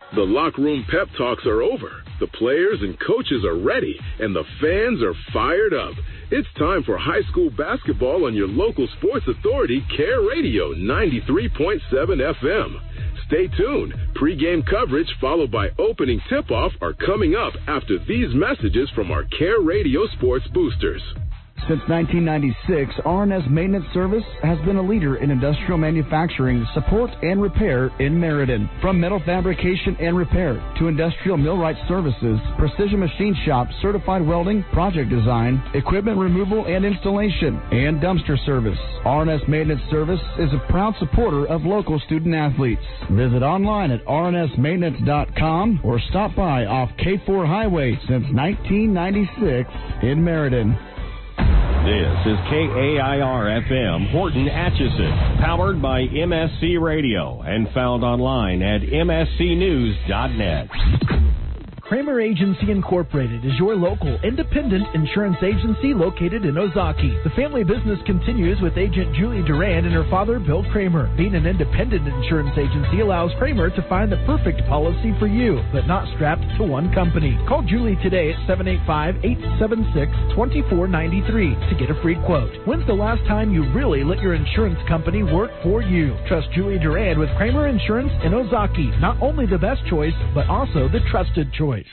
The locker room pep talks are over. The players and coaches are ready, and the fans are fired up. It's time for high school basketball on your local sports authority, Care Radio 93.7 FM. Stay tuned. Pre-game coverage followed by opening tip-off are coming up after these messages from our Care Radio sports boosters. Since 1996, R&S Maintenance Service has been a leader in industrial manufacturing, support, and repair in Meriden. From metal fabrication and repair to industrial millwright services, precision machine shop, certified welding, project design, equipment removal and installation, and dumpster service. R&S Maintenance Service is a proud supporter of local student athletes. Visit online at rnsmaintenance.com or stop by off K4 Highway since 1996 in Meriden. This is KAIR-FM, Horton Atchison, powered by MSC Radio and found online at mscnews.net. Kramer Agency Incorporated is your local independent insurance agency located in Ozaki. The family business continues with agent Julie Durand and her father, Bill Kramer. Being an independent insurance agency allows Kramer to find the perfect policy for you, but not strapped to one company. Call Julie today at 785-876-2493 to get a free quote. When's the last time you really let your insurance company work for you? Trust Julie Durand with Kramer Insurance in Ozaki. Not only the best choice, but also the trusted choice. Hey,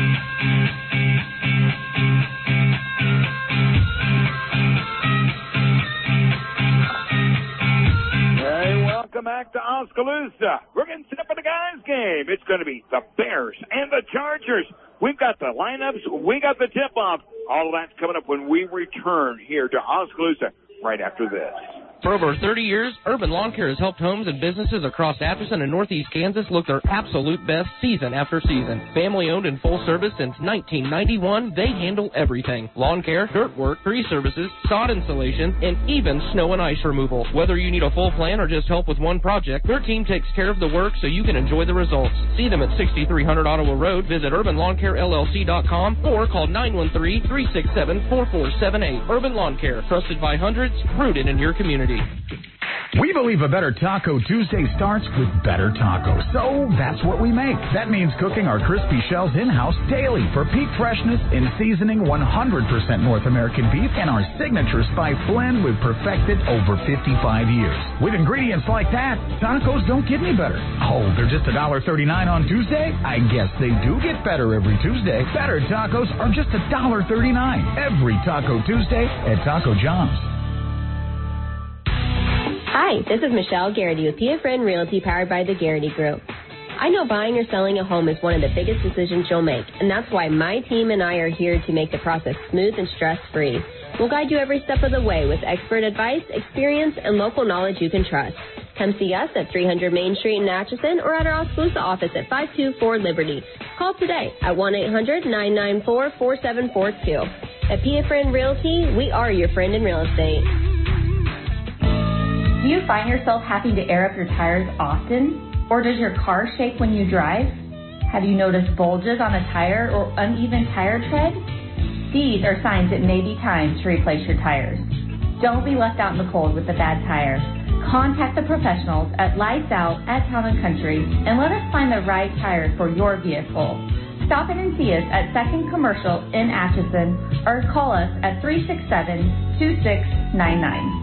welcome back to Oskaloosa. We're getting set for the guys' game. It's going to be the Bears and the Chargers. We've got the lineups. We got the tip-off. All of that's coming up when we return here to Oskaloosa right after this. For over 30 years, Urban Lawn Care has helped homes and businesses across Atchison and Northeast Kansas look their absolute best season after season. Family-owned and full service since 1991, they handle everything. Lawn care, dirt work, tree services, sod installation, and even snow and ice removal. Whether you need a full plan or just help with one project, their team takes care of the work so you can enjoy the results. See them at 6300 Ottawa Road, visit urbanlawncarellc.com, or call 913-367-4478. Urban Lawn Care, trusted by hundreds, rooted in your community. We believe a better Taco Tuesday starts with better tacos, so that's what we make. That means cooking our crispy shells in-house daily for peak freshness and seasoning 100% North American beef and our signature spice blend we've perfected over 55 years. With ingredients like that, tacos don't get any better. Oh, they're just $1.39 on Tuesday? I guess they do get better every Tuesday. Better tacos are just $1.39 every Taco Tuesday at Taco John's. Hi, this is Michelle Garrity with P.A. Friend Realty, powered by the Garrity Group. I know buying or selling a home is one of the biggest decisions you'll make, and that's why my team and I are here to make the process smooth and stress-free. We'll guide you every step of the way with expert advice, experience, and local knowledge you can trust. Come see us at 300 Main Street in Atchison or at our Oskaloosa office at 524 Liberty. Call today at 1-800-994-4742. At P.A. Friend Realty, we are your friend in real estate. Do you find yourself having to air up your tires often? Or does your car shake when you drive? Have you noticed bulges on a tire or uneven tire tread? These are signs it may be time to replace your tires. Don't be left out in the cold with a bad tire. Contact the professionals at Lights Out at Town & Country and let us find the right tire for your vehicle. Stop in and see us at 2nd Commercial in Atchison or call us at 367-2699.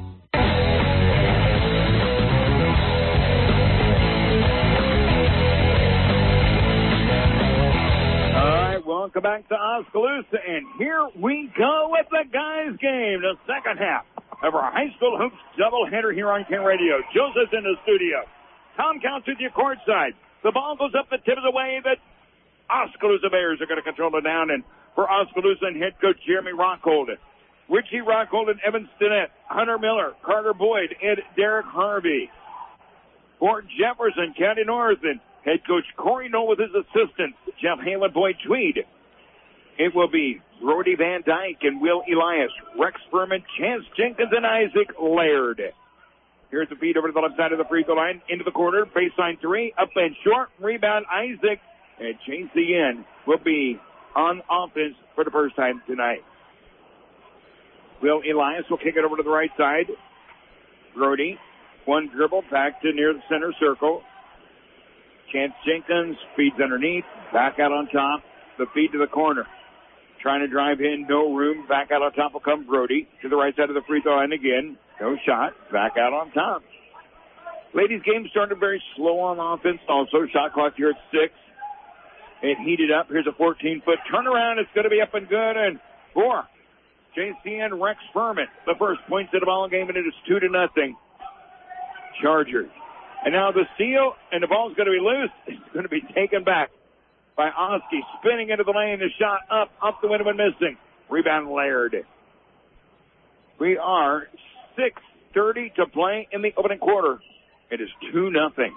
Welcome back to Oskaloosa, and here we go with the guys' game, the second half of our high school hoops doubleheader here on Ken Radio. Joseph's in the studio. Tom Counts with you courtside. The ball goes up the tip of the way that Oskaloosa Bears are going to control it down, and for Oskaloosa and head coach Jeremy Rockhold, Richie Rockhold and Evan Stinnett, Hunter Miller, Carter Boyd, and Derek Harvey. For Jefferson County North, and head coach Corey Knoll with his assistants, Jeff Halen, Boyd Tweed. It will be Brody Van Dyke and Will Elias, Rex Furman, Chance Jenkins, and Isaac Laird. Here's the feed over to the left side of the free throw line, into the corner, baseline three, up and short, rebound Isaac, and Chase Yen will be on offense for the first time tonight. Will Elias will kick it over to the right side. Brody, one dribble, back to near the center circle. Chance Jenkins feeds underneath, back out on top, the feed to the corner. Trying to drive in, no room, back out on top will come Brody to the right side of the free throw line again. No shot, back out on top. Ladies' game started very slow on offense. Also, shot clock here at 6. It heated up. Here's a 14-foot turnaround. It's going to be up and good. And for JCN Rex Furman, the first points of the ball game, and it is 2-0. Chargers. And now the steal, and the ball's going to be loose. It's going to be taken back by Oski, spinning into the lane. The shot up the window and missing. Rebound Laird. We are 6:30 to play in the opening quarter. It is 2-0.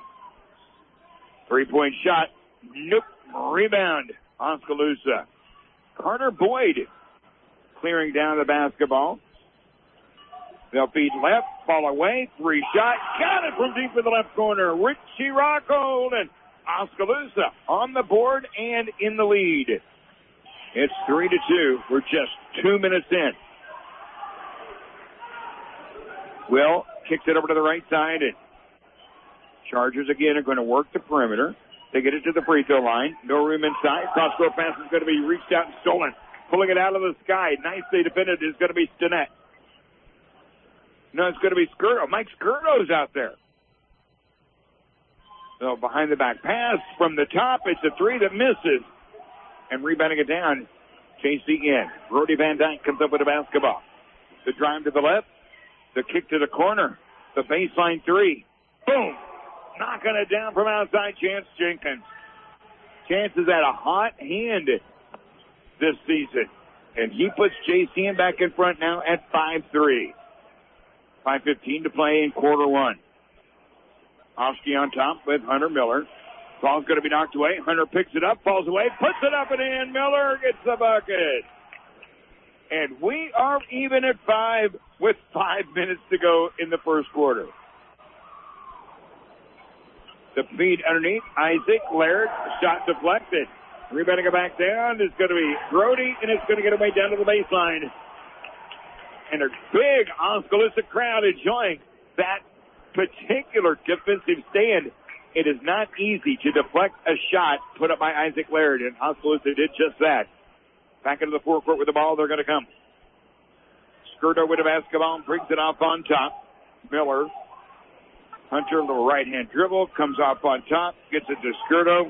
3-point shot. Nope. Rebound. Oskaloosa. Carter Boyd clearing down the basketball. They'll feed left. Ball away. 3 shot. Got it from deep in the left corner. Richie Rockhold and Oskaloosa on the board and in the lead. It's 3-2. We're just 2 minutes in. Will kicks it over to the right side, and Chargers again are going to work the perimeter. They get it to the free throw line. No room inside. Cross-court pass is going to be reached out and stolen. Pulling it out of the sky. Nicely defended is going to be Stinnett. No, it's going to be Skirdo. Mike Skirdo's out there. So behind the back pass from the top. It's a 3 that misses. And rebounding it down. JCN. Brody Van Dyke comes up with a basketball. The drive to the left. The kick to the corner. The baseline 3. Boom. Knocking it down from outside. Chance Jenkins. Chance has had a hot hand this season. And he puts JCN back in front now at 5-3. 5:15 to play in quarter 1. Oski on top with Hunter Miller. Ball's going to be knocked away. Hunter picks it up, falls away, puts it up and in. Miller gets the bucket. And we are even at 5 with 5 minutes to go in the first quarter. The feed underneath. Isaac Laird. Shot deflected. Rebounding it back down is going to be Brody, and it's going to get away down to the baseline. And a big Oskaloosa crowd enjoying that particular defensive stand. It is not easy to deflect a shot put up by Isaac Laird, and Oskaloosa did just that. Back into the forecourt with the ball, they're going to come. Skirdo with a basketball and brings it off on top. Miller. Hunter, little right-hand dribble, comes off on top, gets it to Skirdo.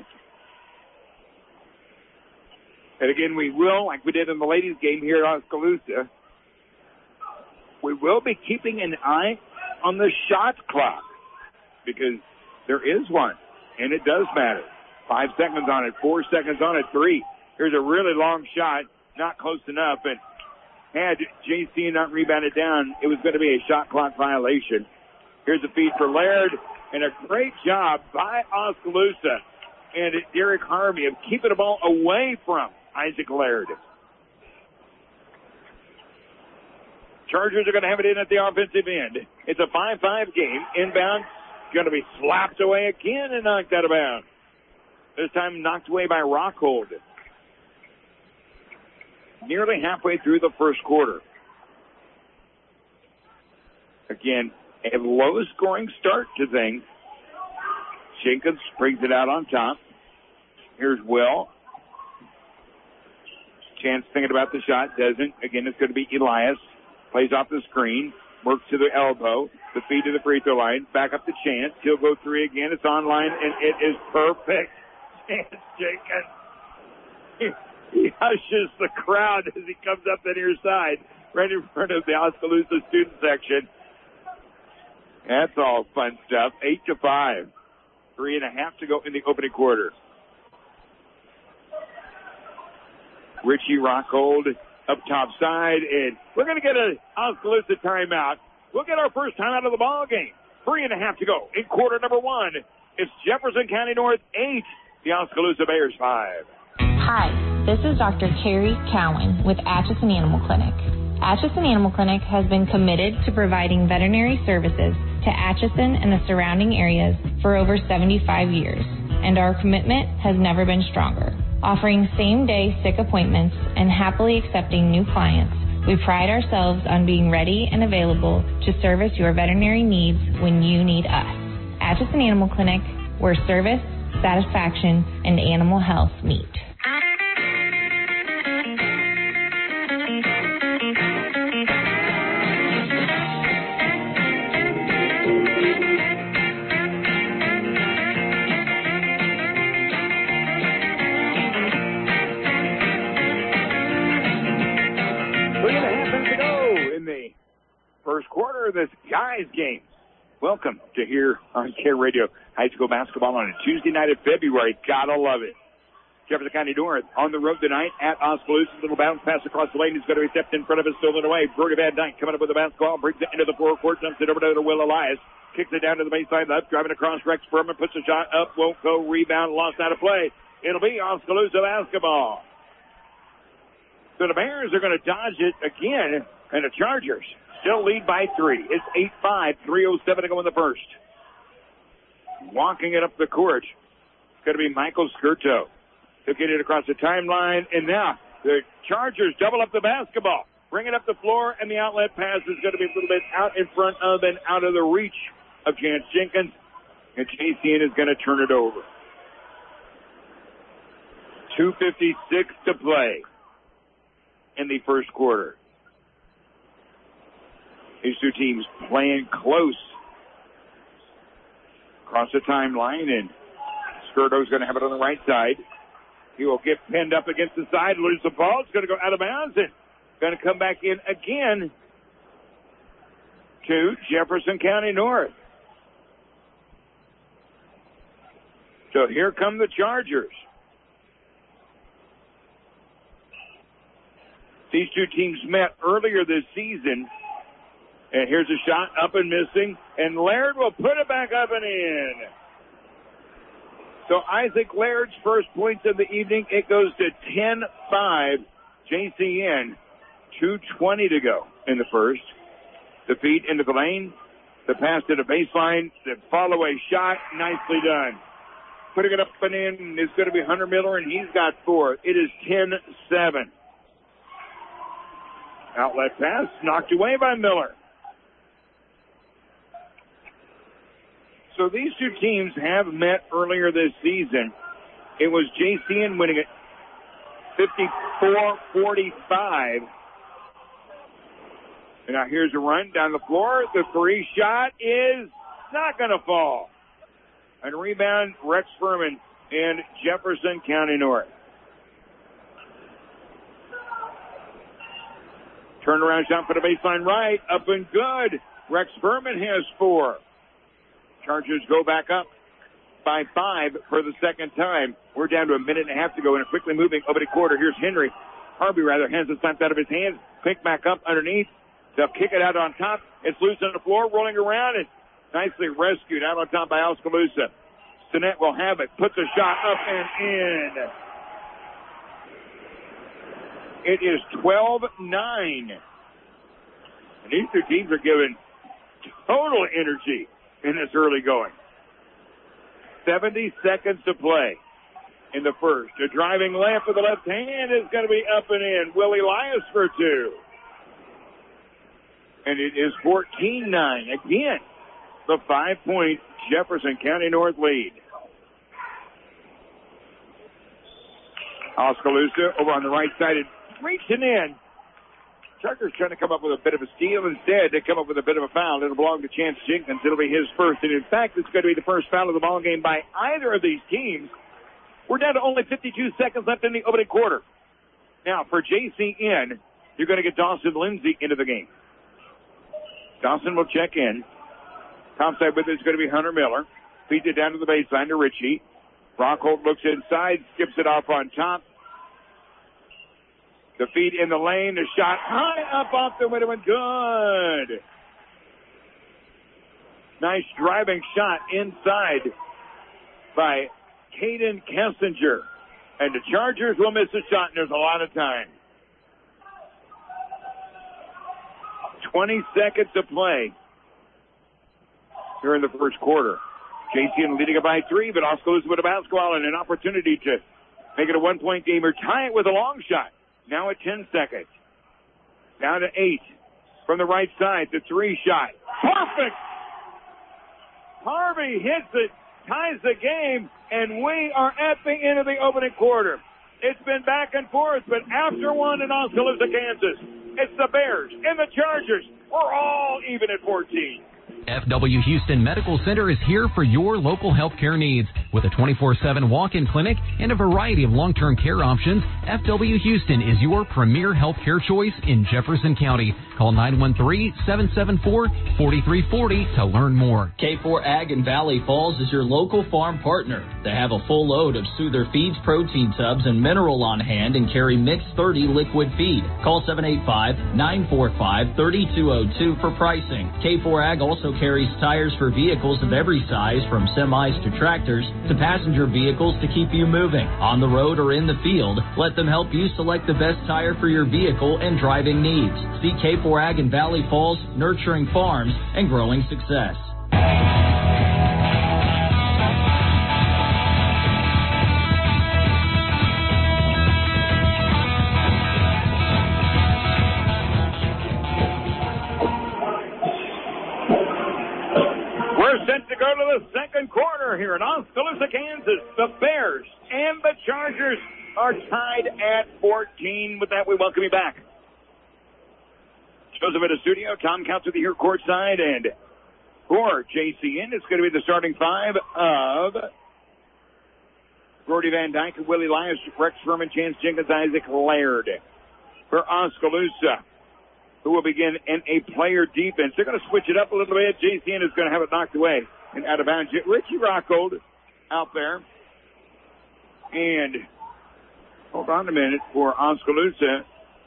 And again, we will, like we did in the ladies' game here at Oskaloosa, we will be keeping an eye on the shot clock because there is one, and it does matter. 5 seconds on it, 4 seconds on it, 3. Here's a really long shot, not close enough, and had JC not rebounded down, it was going to be a shot clock violation. Here's a feed for Laird, and a great job by Oskaloosa and Derek Harvey of keeping the ball away from Isaac Laird. Chargers are going to have it in at the offensive end. It's a 5-5 game. Inbound, going to be slapped away again and knocked out of bounds. This time knocked away by Rockhold. Nearly halfway through the first quarter. Again, a low-scoring start to things. Jenkins brings it out on top. Here's Will. Chance thinking about the shot. Doesn't. Again, it's going to be Elias. Plays off the screen. Works to the elbow. The feed to the free throw line. Back up to Chance. He'll go 3 again. It's online, and it is perfect. Chance Jenkins. He hushes the crowd as he comes up the near side, right in front of the Oskaloosa student section. That's all fun stuff. 8-5. 3.5 to go in the opening quarter. Richie Rockhold up top side, and we're going to get an Oskaloosa timeout. We'll get our first timeout of the ball game. 3.5 to go in quarter number 1. It's Jefferson County North 8, the Oskaloosa Bears 5. Hi, this is Dr. Carrie Cowan with Atchison Animal Clinic. Atchison Animal Clinic has been committed to providing veterinary services to Atchison and the surrounding areas for over 75 years, and our commitment has never been stronger. Offering same-day sick appointments and happily accepting new clients, we pride ourselves on being ready and available to service your veterinary needs when you need us. Atchison Animal Clinic, where service satisfaction, and animal health meet. First quarter of this guys game. Welcome to here on Care Radio High School Basketball on a Tuesday night of February. Gotta love it. Jefferson County North on the road tonight at Oskaloosa. Little bounce pass across the lane. He's going to be stepped in front of us, stolen away. Brody Van Dyke coming up with the basketball, brings it into the forecourt, jumps it over to Will Elias, kicks it down to the baseline left, driving across. Rex Furman puts a shot up, won't go, rebound, lost out of play. It'll be Oskaloosa basketball. So the Bears are going to dodge it again, and the Chargers still lead by 3. It's 8-5, 3:07 to go in the first. Walking it up the court. It's going to be Michael Skirto. He'll get it across the timeline, and now the Chargers double up the basketball. Bring it up the floor, and the outlet pass is going to be a little bit out in front of and out of the reach of Chance Jenkins, and JCN is going to turn it over. 2:56 to play in the first quarter. These two teams playing close across the timeline, and Skirto's going to have it on the right side. He will get pinned up against the side, lose the ball. It's going to go out of bounds and going to come back in again to Jefferson County North. So here come the Chargers. These two teams met earlier this season. And here's a shot up and missing. And Laird will put it back up and in. So Isaac Laird's first points of the evening. It goes to 10-5. JCN. 2:20 to go in the first. The feed into the lane. The pass to the baseline. The follow-away shot. Nicely done. Putting it up and in is going to be Hunter Miller, and he's got 4. It is 10-7. Outlet pass knocked away by Miller. So these two teams have met earlier this season. It was JCN winning it 54-45. And now here's a run down the floor. The 3 shot is not going to fall. And rebound, Rex Furman and Jefferson County North. Turnaround shot for the baseline right. Up and good. Rex Furman has 4. Chargers go back up by 5 for the second time. We're down to a minute and a half to go in a quickly moving opening quarter. Here's Harvey hands it slapped out of his hands. Pick back up underneath. They'll kick it out on top. It's loose on the floor, rolling around, and nicely rescued out on top by Oskaloosa. Sinet will have it. Puts a shot up and in. It is 12-9. And these two teams are giving total energy in this early going. 70 seconds to play in the first. A driving layup with the left hand is going to be up and in. Will Elias for 2. And it is 14-9. Again, the 5-point Jefferson County North lead. Oskaloosa over on the right side and reaching in. Chargers trying to come up with a bit of a steal. Instead, they come up with a bit of a foul. It'll belong to Chance Jenkins. It'll be his first. And in fact, it's going to be the first foul of the ball game by either of these teams. We're down to only 52 seconds left in the opening quarter. Now, for JCN, you're going to get Dawson Lindsay into the game. Dawson will check in. Topside with it is going to be Hunter Miller. Feeds it down to the baseline to Ritchie. Rockhold looks inside, skips it off on top. The feed in the lane, the shot high up off the window and good. Nice driving shot inside by Caden Kessinger. And the Chargers will miss a shot, and there's a lot of time. 20 seconds to play here in the first quarter. JCN leading it by 3, but Oskaloosa with a basketball and an opportunity to make it a 1-point game or tie it with a long shot. Now at 10 seconds. Down to 8. From the right side, the 3 shot. Perfect! Harvey hits it ties the game, and we are at the end of the opening quarter. It's been back and forth, but after one in Oskaloosa, Kansas, it's the Bears and the Chargers. We're all even at 14. FW Houston Medical Center is here for your local healthcare needs. With a 24/7 walk-in clinic and a variety of long-term care options, FW Houston is your premier healthcare choice in Jefferson County. Call 913-774-4340 to learn more. K4 Ag in Valley Falls is your local farm partner. They have a full load of Soother Feeds protein tubs and mineral on hand and carry Mix 30 liquid feed. Call 785-945-3202 for pricing. K4 Ag also carries tires for vehicles of every size, from semis to tractors to passenger vehicles, to keep you moving. On the road or in the field, let them help you select the best tire for your vehicle and driving needs. See K4 Ag in Valley Falls, nurturing farms and growing success. Set to go to the second quarter here in Oskaloosa, Kansas. The Bears and the Chargers are tied at 14. With that, we welcome you back. Joseph in the studio. Tom Counts with you here courtside. And for JCN, it's going to be the starting five of Brody Van Dyke, Willie Elias, Rex Furman, Chance Jenkins, Isaac Laird. For Oskaloosa, who will begin in a player defense. They're going to switch it up a little bit. JCN is going to have it knocked away and out of bounds. Richie Rockhold out there. And hold on a minute for Oskaloosa.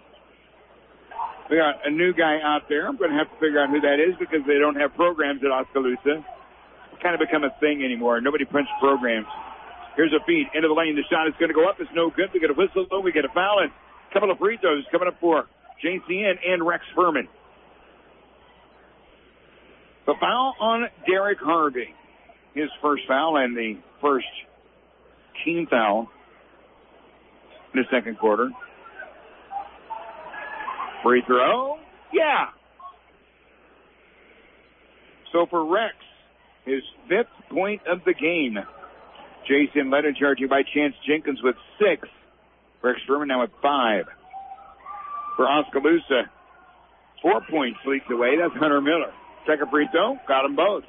We got a new guy out there. I'm going to have to figure out who that is because they don't have programs at Oskaloosa. It's kind of become a thing anymore. Nobody prints programs. Here's a feed into the lane. The shot is going to go up. It's no good. We get a whistle. Though. We get a foul. And a couple of free throws coming up for JCN and Rex Furman. The foul on Derek Harvey. His first foul and the first team foul in the second quarter. Free throw. Yeah. So for Rex, his 5th point of the game. Jason led in charging by Chance Jenkins with 6. Rex Furman now with 5. For Oskaloosa, 4 points leaked away. That's Hunter Miller. Second free throw, got them both.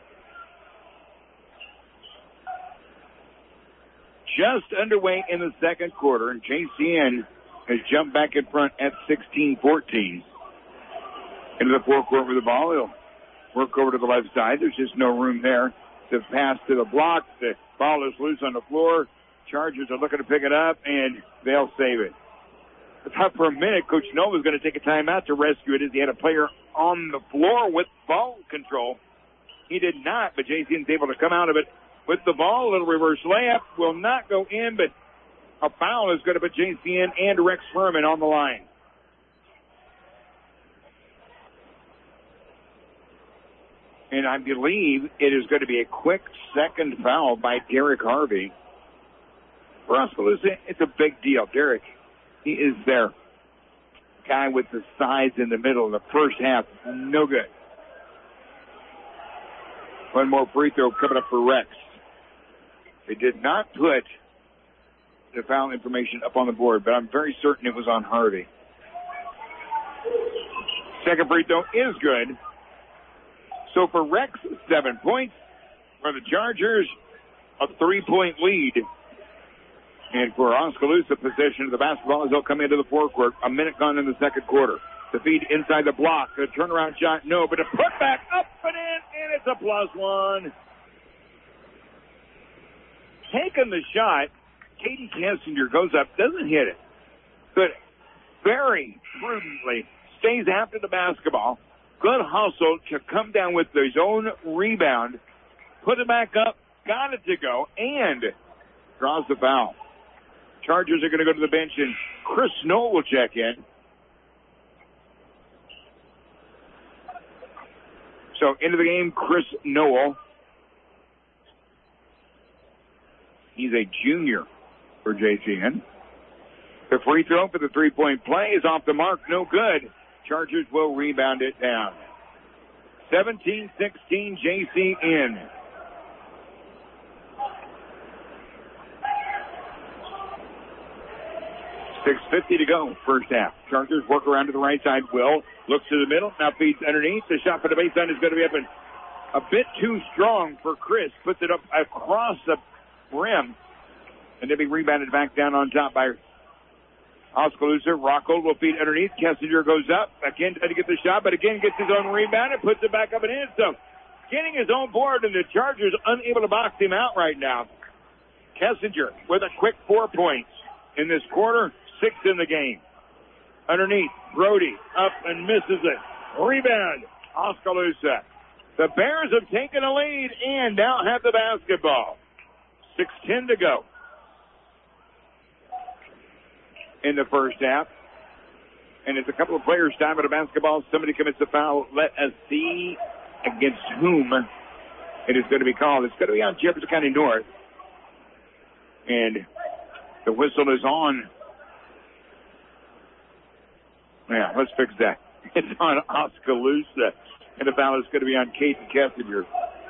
Just underway in the second quarter, and JCN has jumped back in front at 16-14. Into the forecourt with the ball. He'll work over to the left side. There's just no room there to pass to the block. The ball is loose on the floor. Chargers are looking to pick it up, and they'll save it. I thought for a minute Coach Noah was going to take a timeout to rescue it as he had a player on the floor with ball control. He did not, but JCN's able to come out of it with the ball. A little reverse layup will not go in, but a foul is going to put JCN and Rex Furman on the line. And I believe it is going to be a quick second foul by Derek Harvey. For Oskaloosa, it's a big deal. Derek, he is their guy with the size in the middle of the first half. No good. One more free throw coming up for Rex. They did not put the foul information up on the board, but I'm very certain it was on Harvey. Second free throw is good. So for Rex, 7 points. For the Chargers, a 3-point lead. And for Oskaloosa, possession of the basketball as they'll come into the forecourt. A minute gone in the second quarter. The feed inside the block. A turnaround shot, no, but a putback up and in, and it's a +1. Taking the shot, Katie Kessinger goes up, doesn't hit it, but very prudently stays after the basketball. Good hustle to come down with his own rebound, put it back up, got it to go, and draws the foul. Chargers are going to go to the bench, and Chris Noel will check in. So into the game, Chris Noel. He's a junior for JCN. The free throw for the three-point play is off the mark. No good. Chargers will rebound it down. 17-16 JCN. 6:50 to go, first half. Chargers work around to the right side. Will looks to the middle, now feeds underneath. The shot for the baseline is going to be up and a bit too strong for Chris. Puts it up across the rim, and they'll be rebounded back down on top by Oskaloosa. Rockhold will feed underneath. Kessinger goes up. Again, trying to get the shot, but again gets his own rebound and puts it back up and in. So getting his own board, and the Chargers unable to box him out right now. Kessinger with a quick 4 points in this quarter, 6 in the game. Underneath, Brody up and misses it. Rebound, Oskaloosa. The Bears have taken a lead and now have the basketball. 6:10 to go in the first half. And it's a couple of players time at a basketball. Somebody commits a foul. Let us see against whom it is going to be called. It's going to be on Jefferson County North. And the whistle is on. Yeah, let's fix that. It's on Oskaloosa. And the foul is going to be on Caden Kessinger.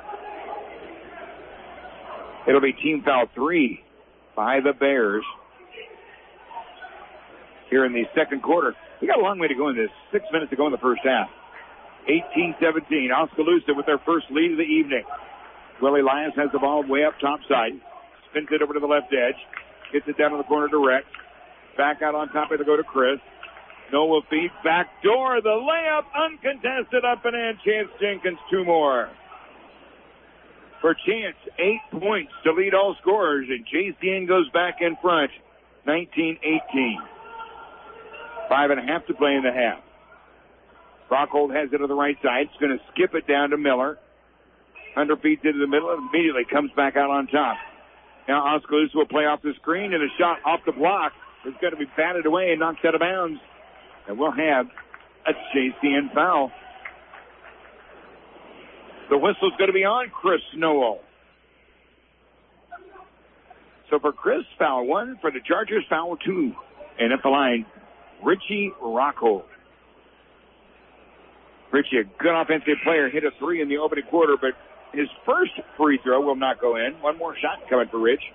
It'll be team foul 3 by the Bears here in the second quarter. We got a long way to go in this. 6 minutes to go in the first half. 18-17. Oskaloosa with their first lead of the evening. Willie Elias has the ball way up top side. Spins it over to the left edge. Gets it down to the corner to Rex. Back out on top. It'll go to Chris. Noah feed. Back door. The layup uncontested up and in. Chance Jenkins 2 more. For Chance, 8 points to lead all scorers. And JCN goes back in front. 19-18. 5.5 to play in the half. Rockhold has it to the right side. It's going to skip it down to Miller. Hunter feeds into the middle and immediately comes back out on top. Now Oskaloosa will play off the screen, and a shot off the block is going to be batted away and knocked out of bounds. And we'll have a JCN foul. The whistle's going to be on Chris Noel. So for Chris, foul 1. For the Chargers, foul 2. And at the line, Richie Rockhold. Richie, a good offensive player, hit a 3 in the opening quarter, but his first free throw will not go in. One more shot coming for Rich.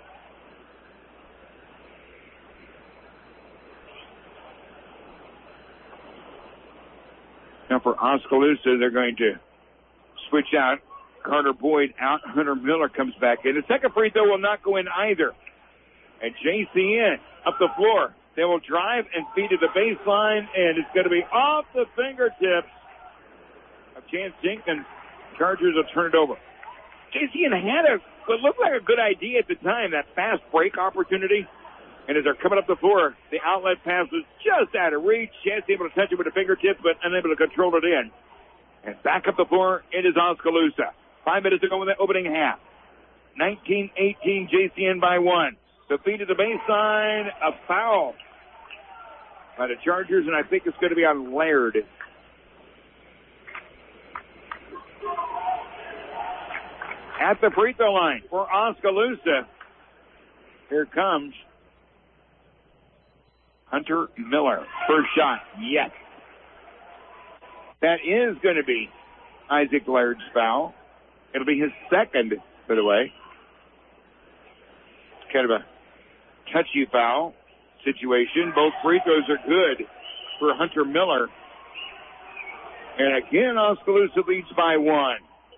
Now for Oskaloosa, they're going to switch out. Carter Boyd out. Hunter Miller comes back in. The second free throw will not go in either. And JCN up the floor. They will drive and feed to the baseline, and it's going to be off the fingertips of Chance Jenkins. Chargers will turn it over. JCN had what looked like a good idea at the time, that fast break opportunity. And as they're coming up the floor, the outlet pass was just out of reach. Chance able to touch it with the fingertips, but unable to control it in. And back up the floor, it is Oskaloosa. 5 minutes to go in the opening half. 19-18, JCN by 1. The feed to the baseline, a foul by the Chargers, and I think it's going to be on Laird. At the free throw line for Oskaloosa, here comes Hunter Miller. First shot, yes. That is going to be Isaac Laird's foul. It'll be his second, by the way. It's kind of a touchy foul situation. Both free throws are good for Hunter Miller. And again, Oskaloosa leads by 1.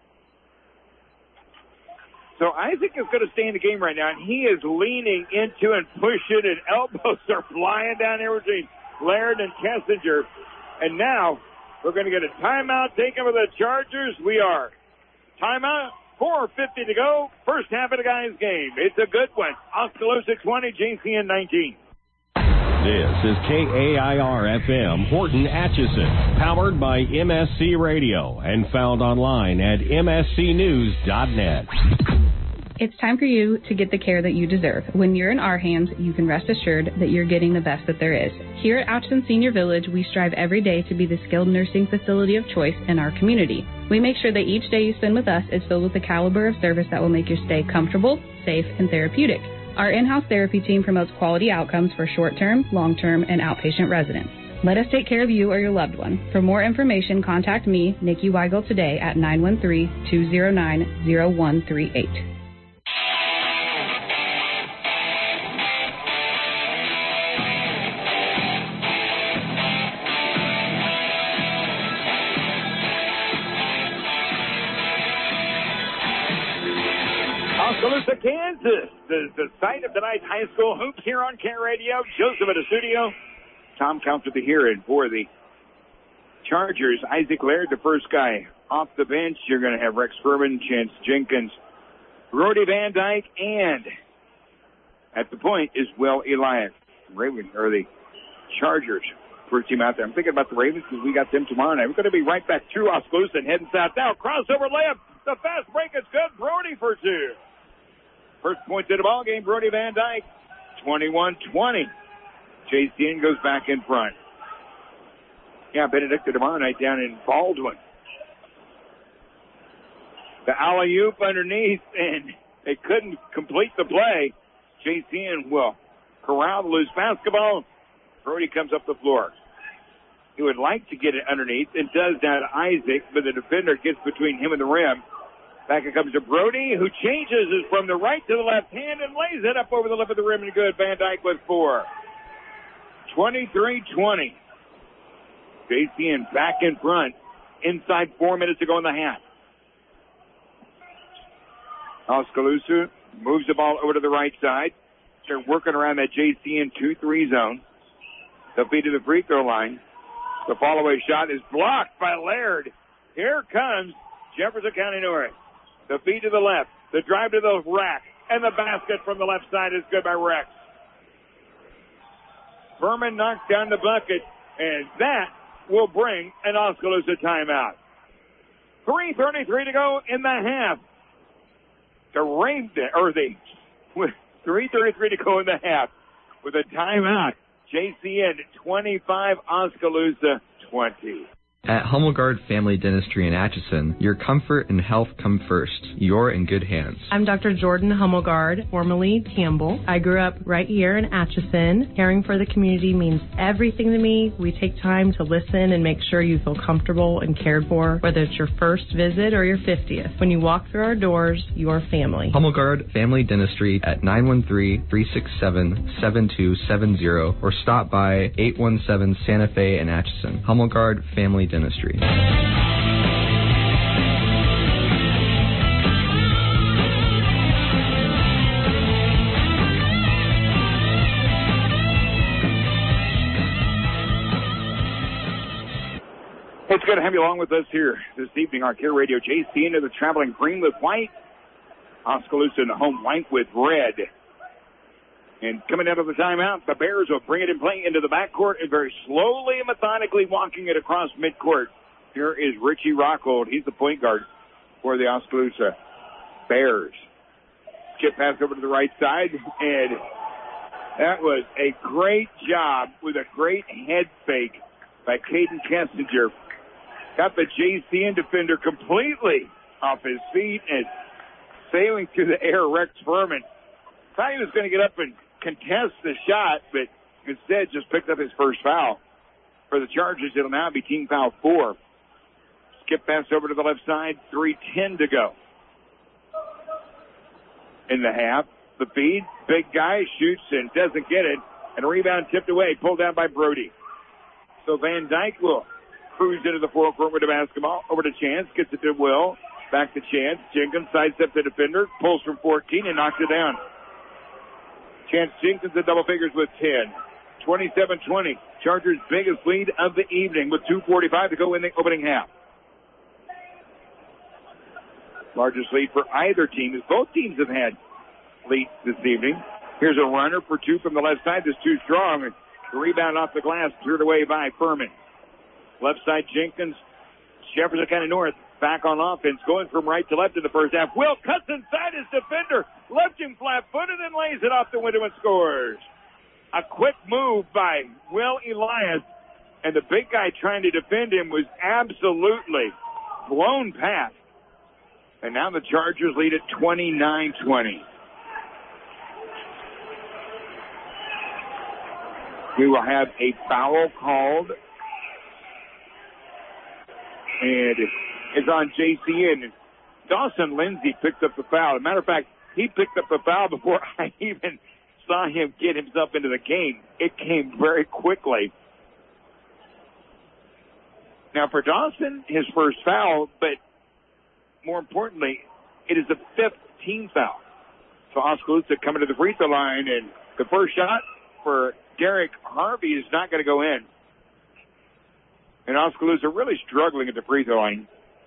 So Isaac is going to stay in the game right now, and he is leaning into and pushing, and elbows are flying down there between Laird and Kessinger. And now we're going to get a timeout taken for the Chargers. We are timeout. 4:50 to go. First half of the guys' game. It's a good one. Oskaloosa 20, JCN 19. This is KAIR-FM, Horton Atchison, powered by MSC Radio and found online at mscnews.net. It's time for you to get the care that you deserve. When you're in our hands, you can rest assured that you're getting the best that there is. Here at Atchison Senior Village, we strive every day to be the skilled nursing facility of choice in our community. We make sure that each day you spend with us is filled with the caliber of service that will make your stay comfortable, safe, and therapeutic. Our in-house therapy team promotes quality outcomes for short-term, long-term, and outpatient residents. Let us take care of you or your loved one. For more information, contact me, Nikki Weigel, today at 913-209-0138. Kansas, the site of tonight's high school hoops here on Care Radio. Joseph at the studio. Tom counts with the hearing for the Chargers. Isaac Laird, the first guy off the bench. You're going to have Rex Furman, Chance Jenkins, Brody Van Dyke, and at the point is Will Elias. The Chargers first team out there. I'm thinking about the Ravens because we got them tomorrow night. We're going to be right back to Oskaloosa and heading south now. Crossover layup. The fast break is good. Brody for two. First point to the ball game. Brody Van Dyke. 21-20. JCN goes back in front. Yeah, Benedicta tomorrow night down in Baldwin. The alley-oop underneath, and they couldn't complete the play. JCN will corral the loose basketball. Brody comes up the floor. He would like to get it underneath and does down to Isaac, but the defender gets between him and the rim. Back it comes to Brody, who changes it from the right to the left hand and lays it up over the lip of the rim and good. Van Dyke with 4. 23-20. JCN back in front. Inside 4 minutes to go in the half. Oskaloosa moves the ball over to the right side. They're working around that JCN 2-3 zone. The feed to the free throw line. The follow-away shot is blocked by Laird. Here comes Jefferson County North. The feed to the left. The drive to the rack. And the basket from the left side is good by Rex. Furman knocks down the bucket. And that will bring an Oskaloosa timeout. 3:33 to go in the half. With 3:33 to go in the half. With a timeout. JCN 25, Oskaloosa 20. At Hummelgard Family Dentistry in Atchison, your comfort and health come first. You're in good hands. I'm Dr. Jordan Hummelgard, formerly Campbell. I grew up right here in Atchison. Caring for the community means everything to me. We take time to listen and make sure you feel comfortable and cared for, whether it's your first visit or your 50th. When you walk through our doors, you're family. Hummelgard Family Dentistry at 913-367-7270 or stop by 817 Santa Fe in Atchison. Hummelgard Family Dentistry. It's good to have you along with us here this evening on Care Radio. JC into the traveling green with white. Oskaloosa in the home white with red. And coming out of the timeout, the Bears will bring it in play into the backcourt and very slowly and methodically walking it across midcourt. Here is Richie Rockhold. He's the point guard for the Oskaloosa Bears. Chip pass over to the right side, and that was a great job with a great head fake by Caden Kessinger. Got the JCN defender completely off his feet and sailing through the air. Rex Furman thought he was going to get up and contest the shot, but instead just picked up his first foul. For the Chargers, it'll now be team foul 4. Skip pass over to the left side, 3:10 to go. In the half, the feed, big guy shoots and doesn't get it, and a rebound tipped away, pulled down by Brody. So Van Dyke will cruise into the forecourt with the basketball, over to Chance, gets it to Will, back to Chance. Jenkins sidesteps the defender, pulls from 14 and knocks it down. Chance Jenkins in double figures with 10. 27-20. Chargers' biggest lead of the evening with 2:45 to go in the opening half. Largest lead for either team, as both teams have had leads this evening. Here's a runner for 2 from the left side. That's too strong. And the rebound off the glass, cleared away by Furman. Left side, Jenkins. Jefferson County North back on offense, going from right to left in the first half. Will cuts inside his defender, left him flat-footed and lays it off the window and scores. A quick move by Will Elias, and the big guy trying to defend him was absolutely blown past. And now the Chargers lead at 29-20. We will have a foul called, and it's on JCN. Dawson Lindsay picked up the foul. As a matter of fact, he picked up the foul before I even saw him get himself into the game. It came very quickly. Now for Dawson, his first foul, but more importantly, it is the 5th team foul. So Oskaloosa coming to the free throw line, and the first shot for Derek Harvey is not going to go in. And Oskaloosa really struggling at the free throw line.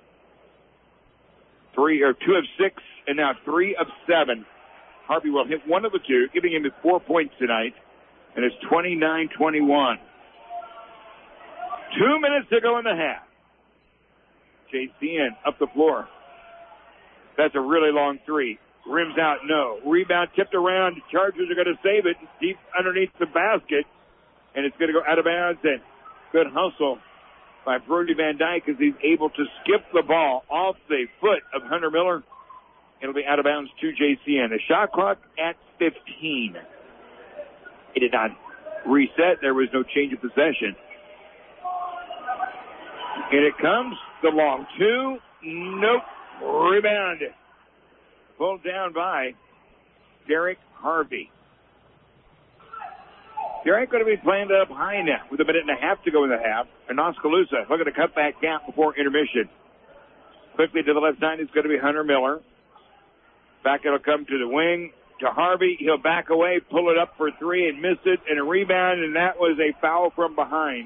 2 of 6, and now 3 of 7. Harvey will hit one of the two, giving him his 4 points tonight, and it's 29-21. 2 minutes to go in the half. JCN up the floor. That's a really long three. Rims out, no. Rebound tipped around. Chargers are going to save it deep underneath the basket, and it's going to go out of bounds. And good hustle by Brody Van Dyke as he's able to skip the ball off the foot of Hunter Miller. It'll be out of bounds to JCN. The shot clock at 15. It did not reset. There was no change of possession. And it comes the long two. Nope. Rebound. Pulled down by Derek Harvey. Derek going to be playing up high now with a minute and a half to go in the half. And Oskaloosa looking to cut back gap before intermission. Quickly to the left side is going to be Hunter Miller. Back it'll come to the wing to Harvey. He'll back away, pull it up for three and miss it, and a rebound, and that was a foul from behind.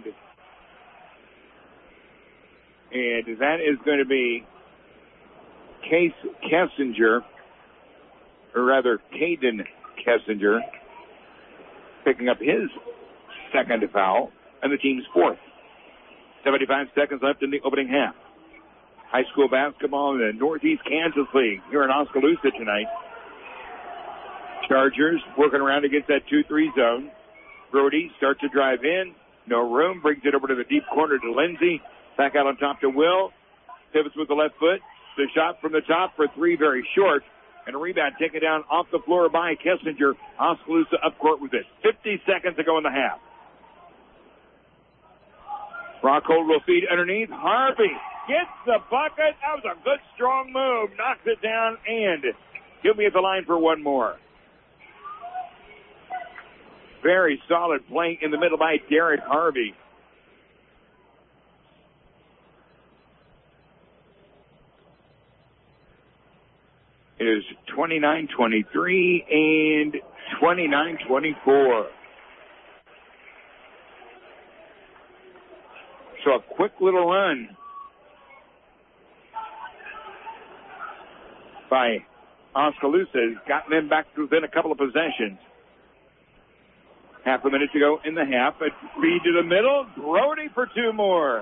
And that is going to be Case Kessinger, or rather Caden Kessinger, picking up his second foul and the team's fourth. 75 seconds left in the opening half. High school basketball in the Northeast Kansas League here in Oskaloosa tonight. Chargers working around against that 2-3 zone. Brody starts to drive in. No room. Brings it over to the deep corner to Lindsey. Back out on top to Will. Pivots with the left foot. The shot from the top for three, very short. And a rebound taken down off the floor by Kessinger. Oskaloosa up court with it. 50 seconds to go in the half. Rockhold will feed underneath. Harvey gets the bucket. That was a good, strong move. Knocks it down, and he'll be at the line for one more. Very solid play in the middle by Derek Harvey. It is 29-23 and 29-24. So a quick little run by Oskaloosa has gotten them back to within a couple of possessions. Half a minute to go in the half. A feed to the middle. Brody for two more.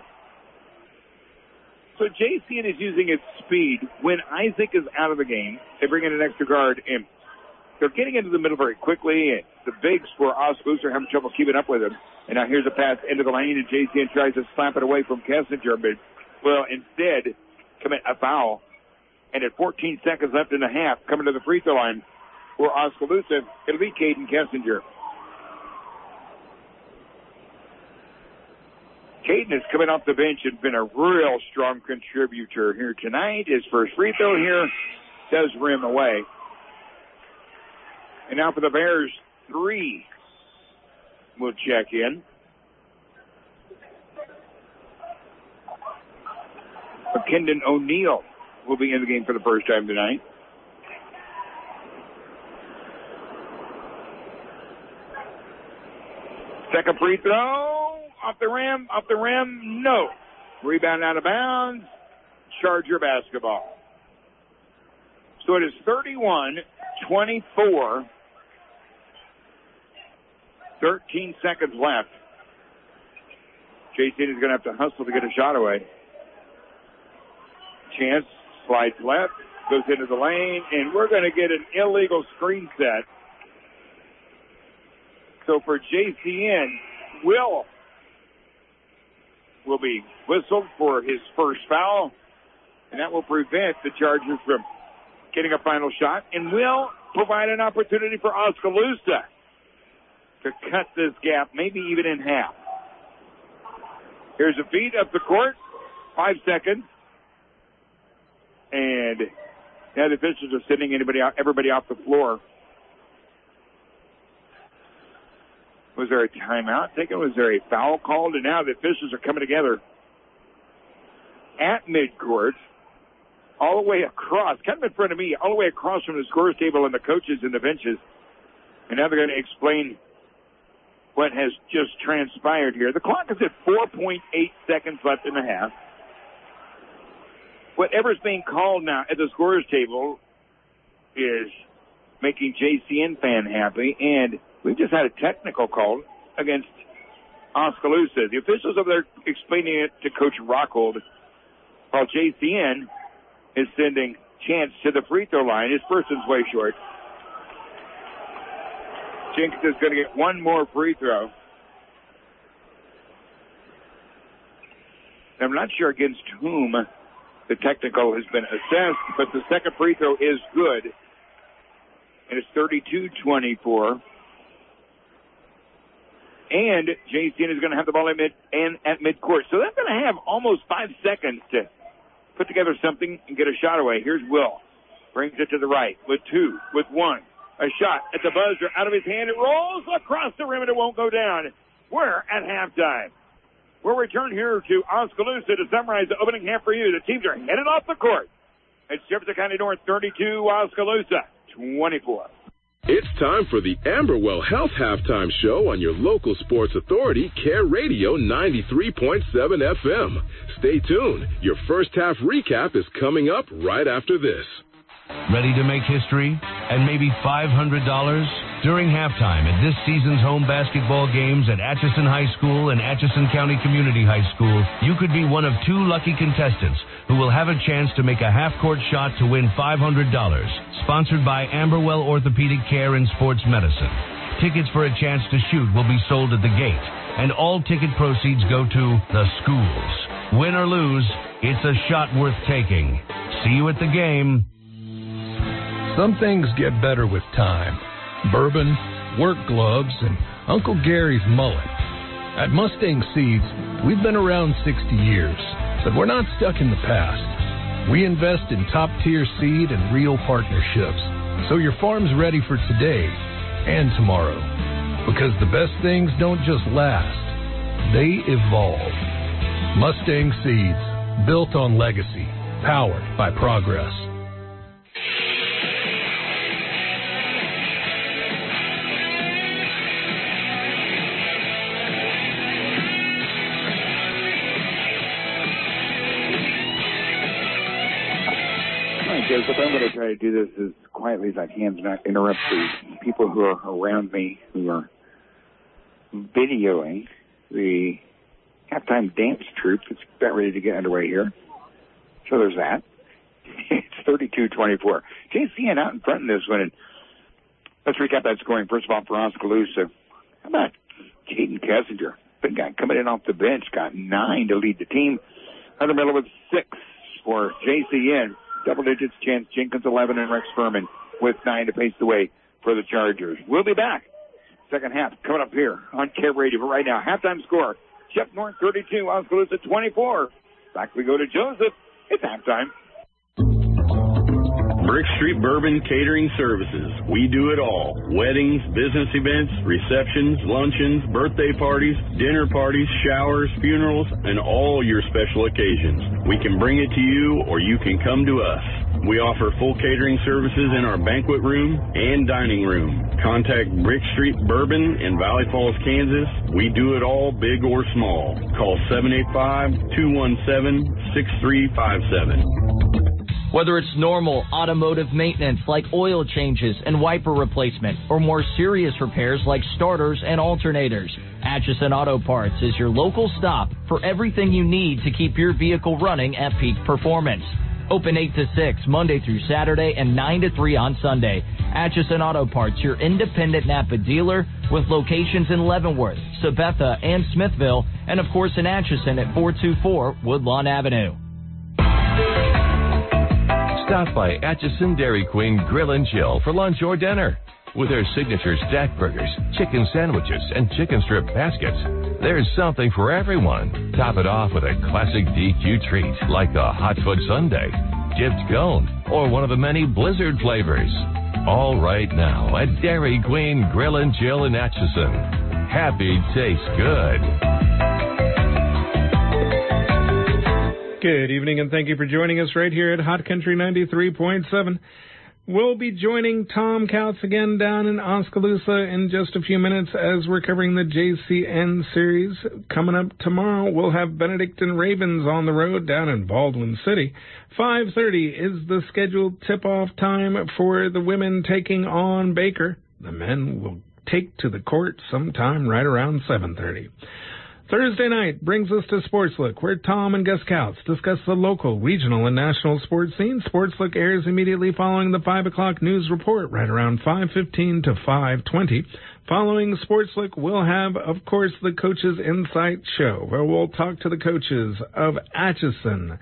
So JCN is using its speed. When Isaac is out of the game, they bring in an extra guard, and they're getting into the middle very quickly, and the bigs for Oskaloosa are having trouble keeping up with him. And now here's a pass into the lane, and JCN tries to slap it away from Kessinger, but will instead commit a foul. And at 14 seconds left in the half, coming to the free throw line for Oskaloosa, it'll be Caden Kessinger. Caden is coming off the bench and been a real strong contributor here tonight. His first free throw here does rim away. And now for the Bears, three will check in. Kendon O'Neal will be in the game for the first time tonight. Second free throw. Off the rim, no. Rebound out of bounds. Charger basketball. So it is 31-24. 13 seconds left. JC is going to have to hustle to get a shot away. Chance slides left, goes into the lane, and we're going to get an illegal screen set. So for JCN, Will be whistled for his first foul, and that will prevent the Chargers from getting a final shot, and will provide an opportunity for Oskaloosa to cut this gap, maybe even in half. Here's a feed up the court, 5 seconds, and now the officials are sending everybody off the floor. Was there a timeout taken? Was there a foul called? And now the officials are coming together at midcourt. all the way across, kind of in front of me, all the way across from the scores table and the coaches and the benches. And now they're going to explain what has just transpired here. The clock is at 4.8 seconds left in the half. Whatever's being called now at the scores table is making JCN fan happy, and we've just had a technical call against Oskaloosa. The officials over there explaining it to Coach Rockhold, while JCN is sending Chance to the free throw line. His first one's way short. Jenkins is going to get one more free throw. I'm not sure against whom the technical has been assessed, but the second free throw is good. And it's 32-24. And JCN is going to have the ball at midcourt. So they're going to have almost 5 seconds to put together something and get a shot away. Here's Will. Brings it to the right with 2, with 1. A shot at the buzzer out of his hand. It rolls across the rim and it won't go down. We're at halftime. We'll return here to Oskaloosa to summarize the opening half for you. The teams are headed off the court. It's Jefferson County North 32, Oskaloosa 24. It's time for the Amberwell Health Halftime Show on your local sports authority, Care Radio 93.7 FM. Stay tuned. Your first half recap is coming up right after this. Ready to make history and maybe $500? During halftime at this season's home basketball games at Atchison High School and Atchison County Community High School, you could be one of 2 lucky contestants who will have a chance to make a half-court shot to win $500. Sponsored by Amberwell Orthopedic Care and Sports Medicine. Tickets for a chance to shoot will be sold at the gate, and all ticket proceeds go to the schools. Win or lose, it's a shot worth taking. See you at the game. Some things get better with time. Bourbon, work gloves, and Uncle Gary's mullet. At Mustang Seeds, we've been around 60 years, but we're not stuck in the past. We invest in top-tier seed and real partnerships, so your farm's ready for today and tomorrow. Because the best things don't just last, they evolve. Mustang Seeds, built on legacy, powered by progress. Joseph, I'm going to try to do this as quietly as I can to not interrupt the people who are around me who are videoing the halftime dance troupe that's about ready to get underway here. So there's that. It's 32-24. JCN out in front in this one. And let's recap that scoring. First of all, for Oskaloosa, how about Caden Kessinger? Big guy coming in off the bench, got 9 to lead the team. Hunter Miller with 6 for JCN. Double digits, Chance Jenkins 11, and Rex Furman with 9 to pace the way for the Chargers. We'll be back. Second half coming up here on Care Radio. But right now, halftime score, Jeff North 32, Oskaloosa 24. Back we go to Joseph. It's halftime. Brick Street Bourbon Catering Services. We do it all. Weddings, business events, receptions, luncheons, birthday parties, dinner parties, showers, funerals, and all your special occasions. We can bring it to you or you can come to us. We offer full catering services in our banquet room and dining room. Contact Brick Street Bourbon in Valley Falls, Kansas. We do it all, big or small. Call 785-217-6357. Whether it's normal automotive maintenance like oil changes and wiper replacement, or more serious repairs like starters and alternators, Atchison Auto Parts is your local stop for everything you need to keep your vehicle running at peak performance. Open 8 to 6 Monday through Saturday and 9 to 3 on Sunday. Atchison Auto Parts, your independent Napa dealer with locations in Leavenworth, Sabetha, and Smithville, and of course in Atchison at 424 Woodlawn Avenue. Stop by Atchison Dairy Queen Grill and Chill for lunch or dinner. With their signature stack burgers, chicken sandwiches, and chicken strip baskets, there's something for everyone. Top it off with a classic DQ treat like the Hot Foot Sundae, dipped cone, or one of the many Blizzard flavors. All right now at Dairy Queen Grill and Chill in Atchison. Happy tastes good. Good evening, and thank you for joining us right here at Hot Country 93.7. We'll be joining Tom Kautz again down in Oskaloosa in just a few minutes as we're covering the JCN series. Coming up tomorrow, we'll have Benedictine Ravens on the road down in Baldwin City. 5:30 is the scheduled tip-off time for the women taking on Baker. The men will take to the court sometime right around 7:30. Thursday night brings us to Sportslook, where Tom and Gus Kautz discuss the local, regional, and national sports scene. Sportslook airs immediately following the 5 o'clock news report, right around 5:15 to 5:20. Following Sportslook, we'll have, of course, the Coaches Insight Show, where we'll talk to the coaches of Atchison,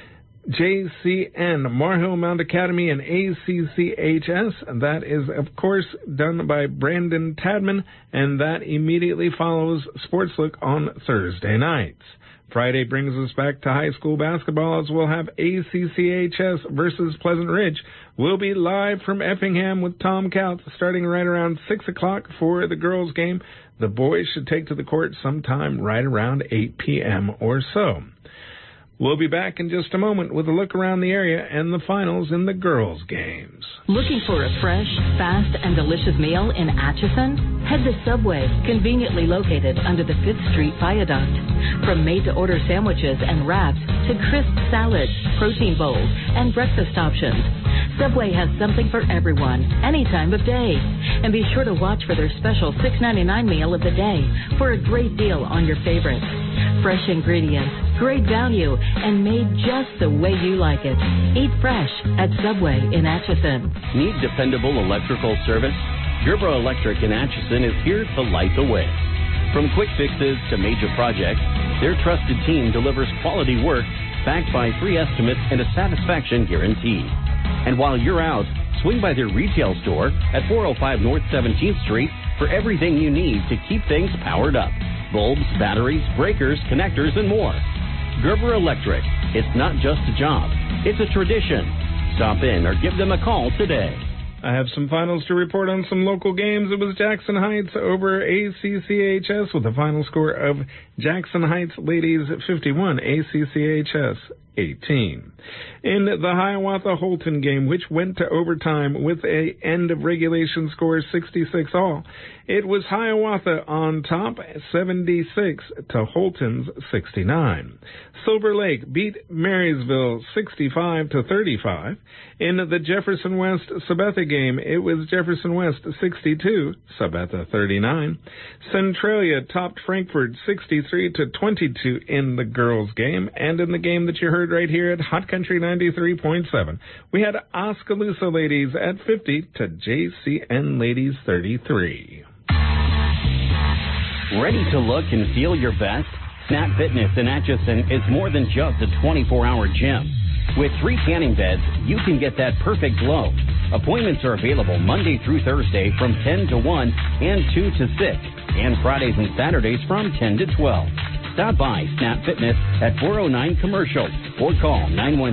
JCN, Marhill Mount Academy, and ACCHS. That is, of course, done by Brandon Tadman, and that immediately follows Sportslook on Thursday nights. Friday brings us back to high school basketball as we'll have ACCHS versus Pleasant Ridge. We'll be live from Effingham with Tom Kautz starting right around 6 o'clock for the girls' game. The boys should take to the court sometime right around 8 p.m. or so. We'll be back in just a moment with a look around the area and the finals in the girls' games. Looking for a fresh, fast, and delicious meal in Atchison? Head to Subway, conveniently located under the 5th Street Viaduct. From made-to-order sandwiches and wraps to crisp salads, protein bowls, and breakfast options, Subway has something for everyone, any time of day. And be sure to watch for their special $6.99 meal of the day for a great deal on your favorites. Fresh ingredients, great value, and made just the way you like it. Eat fresh at Subway in Atchison. Need dependable electrical service? Gerber Electric in Atchison is here to light the way. From quick fixes to major projects, their trusted team delivers quality work backed by free estimates and a satisfaction guarantee. And while you're out, swing by their retail store at 405 North 17th Street for everything you need to keep things powered up. Bulbs, batteries, breakers, connectors, and more. Gerber Electric. It's not just a job. It's a tradition. Stop in or give them a call today. I have some finals to report on some local games. It was Jackson Heights over ACCHS with a final score of Jackson Heights ladies 51, ACCHS 18. In the Hiawatha Holton game, which went to overtime with a end of regulation score 66 all, it was Hiawatha on top 76 to Holton's 69. Silver Lake beat Marysville 65 to 35. In the Jefferson West Sabetha game, it was Jefferson West 62, Sabetha 39. Centralia topped Frankfort 63 to 22 in the girls game, and in the game that you heard right here at Hot Country 93.7, we had Oskaloosa ladies at 50 to JCN ladies 33. Ready to look and feel your best? Snap Fitness in Atchison is more than just a 24-hour gym. With 3 tanning beds, you can get that perfect glow. Appointments are available Monday through Thursday from 10 to 1 and 2 to 6, and Fridays and Saturdays from 10 to 12. Stop by Snap Fitness at 409 Commercial or call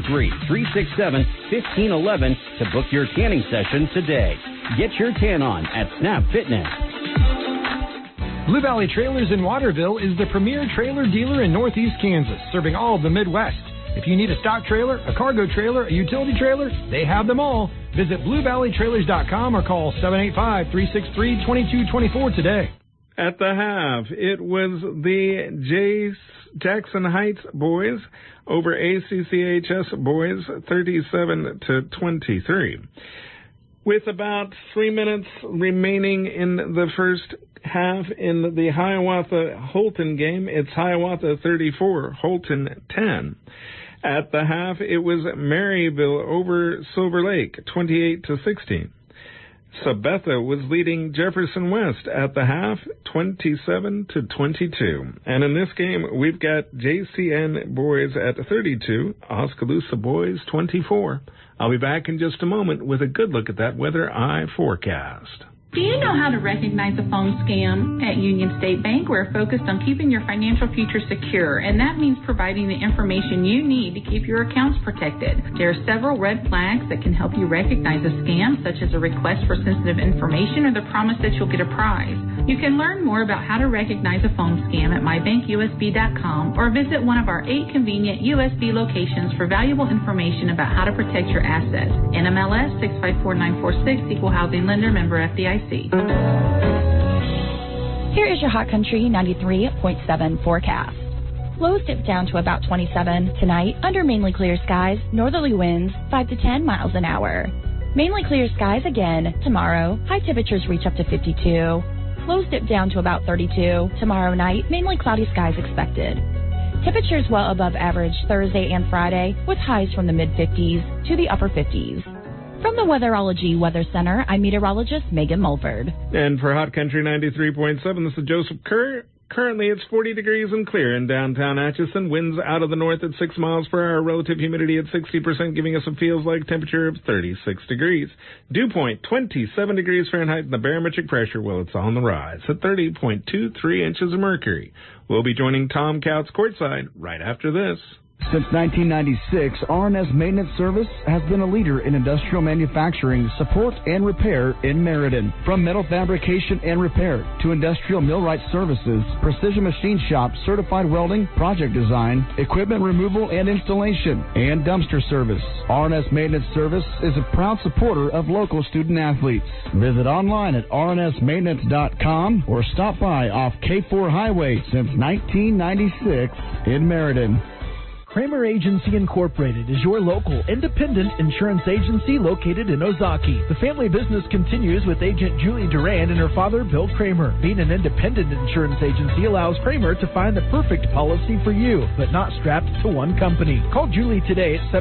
913-367-1511 to book your tanning session today. Get your tan on at Snap Fitness. Blue Valley Trailers in Waterville is the premier trailer dealer in Northeast Kansas, serving all of the Midwest. If you need a stock trailer, a cargo trailer, a utility trailer, they have them all. Visit BlueValleyTrailers.com or call 785-363-2224 today. At the half, it was the Jackson Heights boys over ACCHS boys 37 to 23. With about 3 minutes remaining in the first half in the Hiawatha Holton game, it's Hiawatha 34, Holton 10. At the half, it was Maryville over Silver Lake 28 to 16. Sabetha was leading Jefferson West at the half, 27 to 22. And in this game, we've got JCN boys at 32, Oskaloosa boys 24. I'll be back in just a moment with a good look at that weather eye forecast. Do you know how to recognize a phone scam? At Union State Bank, we're focused on keeping your financial future secure, and that means providing the information you need to keep your accounts protected. There are several red flags that can help you recognize a scam, such as a request for sensitive information or the promise that you'll get a prize. You can learn more about how to recognize a phone scam at mybankusb.com or visit one of our 8 convenient USB locations for valuable information about how to protect your assets. NMLS 654946, Equal Housing Lender, member FDIC. Here is your Hot Country 93.7 forecast. Lows dip down to about 27 tonight under mainly clear skies, northerly winds 5 to 10 miles an hour. Mainly clear skies again tomorrow. High temperatures reach up to 52. Lows dip down to about 32. Tomorrow night, mainly cloudy skies expected. Temperatures well above average Thursday and Friday, with highs from the mid-50s to the upper 50s. From the Weatherology Weather Center, I'm meteorologist Megan Mulford. And for Hot Country 93.7, this is Joseph Kerr. Currently, it's 40 degrees and clear in downtown Atchison. Winds out of the north at 6 miles per hour. Relative humidity at 60%, giving us a feels-like temperature of 36 degrees. Dew point, 27 degrees Fahrenheit, and the barometric pressure, well, it's on the rise at 30.23 inches of mercury. We'll be joining Tom Couts courtside right after this. Since 1996, R&S Maintenance Service has been a leader in industrial manufacturing, support, and repair in Meriden. From metal fabrication and repair to industrial millwright services, precision machine shop, certified welding, project design, equipment removal and installation, and dumpster service. R&S Maintenance Service is a proud supporter of local student athletes. Visit online at rnsmaintenance.com or stop by off K4 Highway since 1996 in Meriden. Kramer Agency Incorporated is your local independent insurance agency located in Ozaki. The family business continues with agent Julie Durand and her father, Bill Kramer. Being an independent insurance agency allows Kramer to find the perfect policy for you, but not strapped to one company. Call Julie today at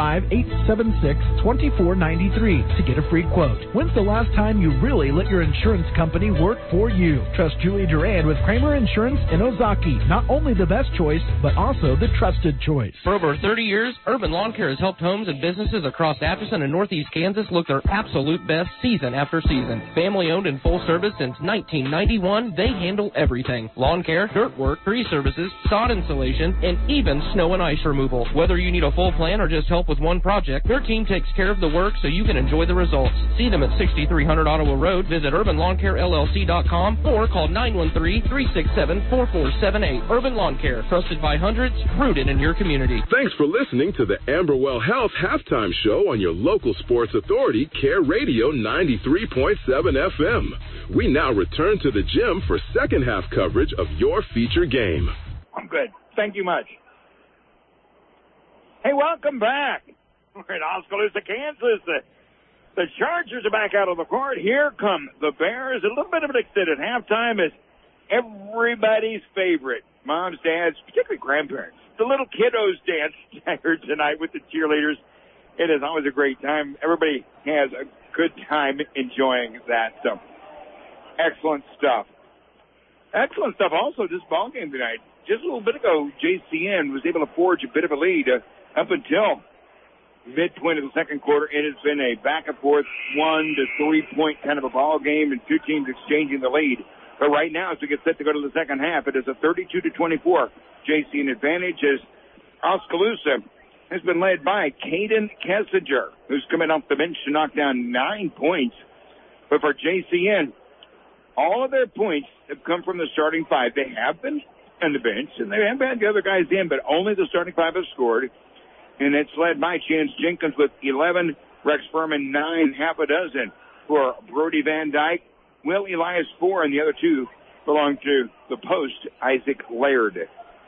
785-876-2493 to get a free quote. When's the last time you really let your insurance company work for you? Trust Julie Durand with Kramer Insurance in Ozaki. Not only the best choice, but also the trusted choice. For over 30 years, Urban Lawn Care has helped homes and businesses across Atchison and Northeast Kansas look their absolute best season after season. Family owned and full service since 1991, they handle everything. Lawn care, dirt work, tree services, sod installation, and even snow and ice removal. Whether you need a full plan or just help with one project, their team takes care of the work so you can enjoy the results. See them at 6300 Ottawa Road, visit urbanlawncarellc.com or call 913-367-4478. Urban Lawn Care, trusted by hundreds, rooted in your community. Thanks for listening to the Amberwell Health Halftime Show on your local sports authority, Care Radio 93.7 FM. We now return to the gym for second half coverage of your feature game. I'm good. Thank you much. Hey, welcome back. We're in Oskaloosa, Kansas. The Chargers are back out on the court. Here come the Bears. A little bit of an extended halftime is everybody's favorite. Moms, dads, particularly grandparents. The little kiddos dance I heard tonight with the cheerleaders. It is always a great time. Everybody has a good time enjoying that. So, excellent stuff. Excellent stuff also this ball game tonight. Just a little bit ago, JCN was able to forge a bit of a lead up until midpoint of the second quarter. It has been a back and forth 1 to 3 point kind of a ball game and two teams exchanging the lead. But right now, as we get set to go to the second half, it is a 32-24 JCN advantage as Oskaloosa has been led by Caden Kessinger, who's coming off the bench to knock down 9 points. But for JCN, all of their points have come from the starting five. They have been on the bench, and they have had the other guys in, but only the starting five have scored. And it's led by Chance Jenkins with 11, Rex Furman 9, half a dozen for Brody Van Dyke. Will Elias 4, and the other two belong to the post, Isaac Laird.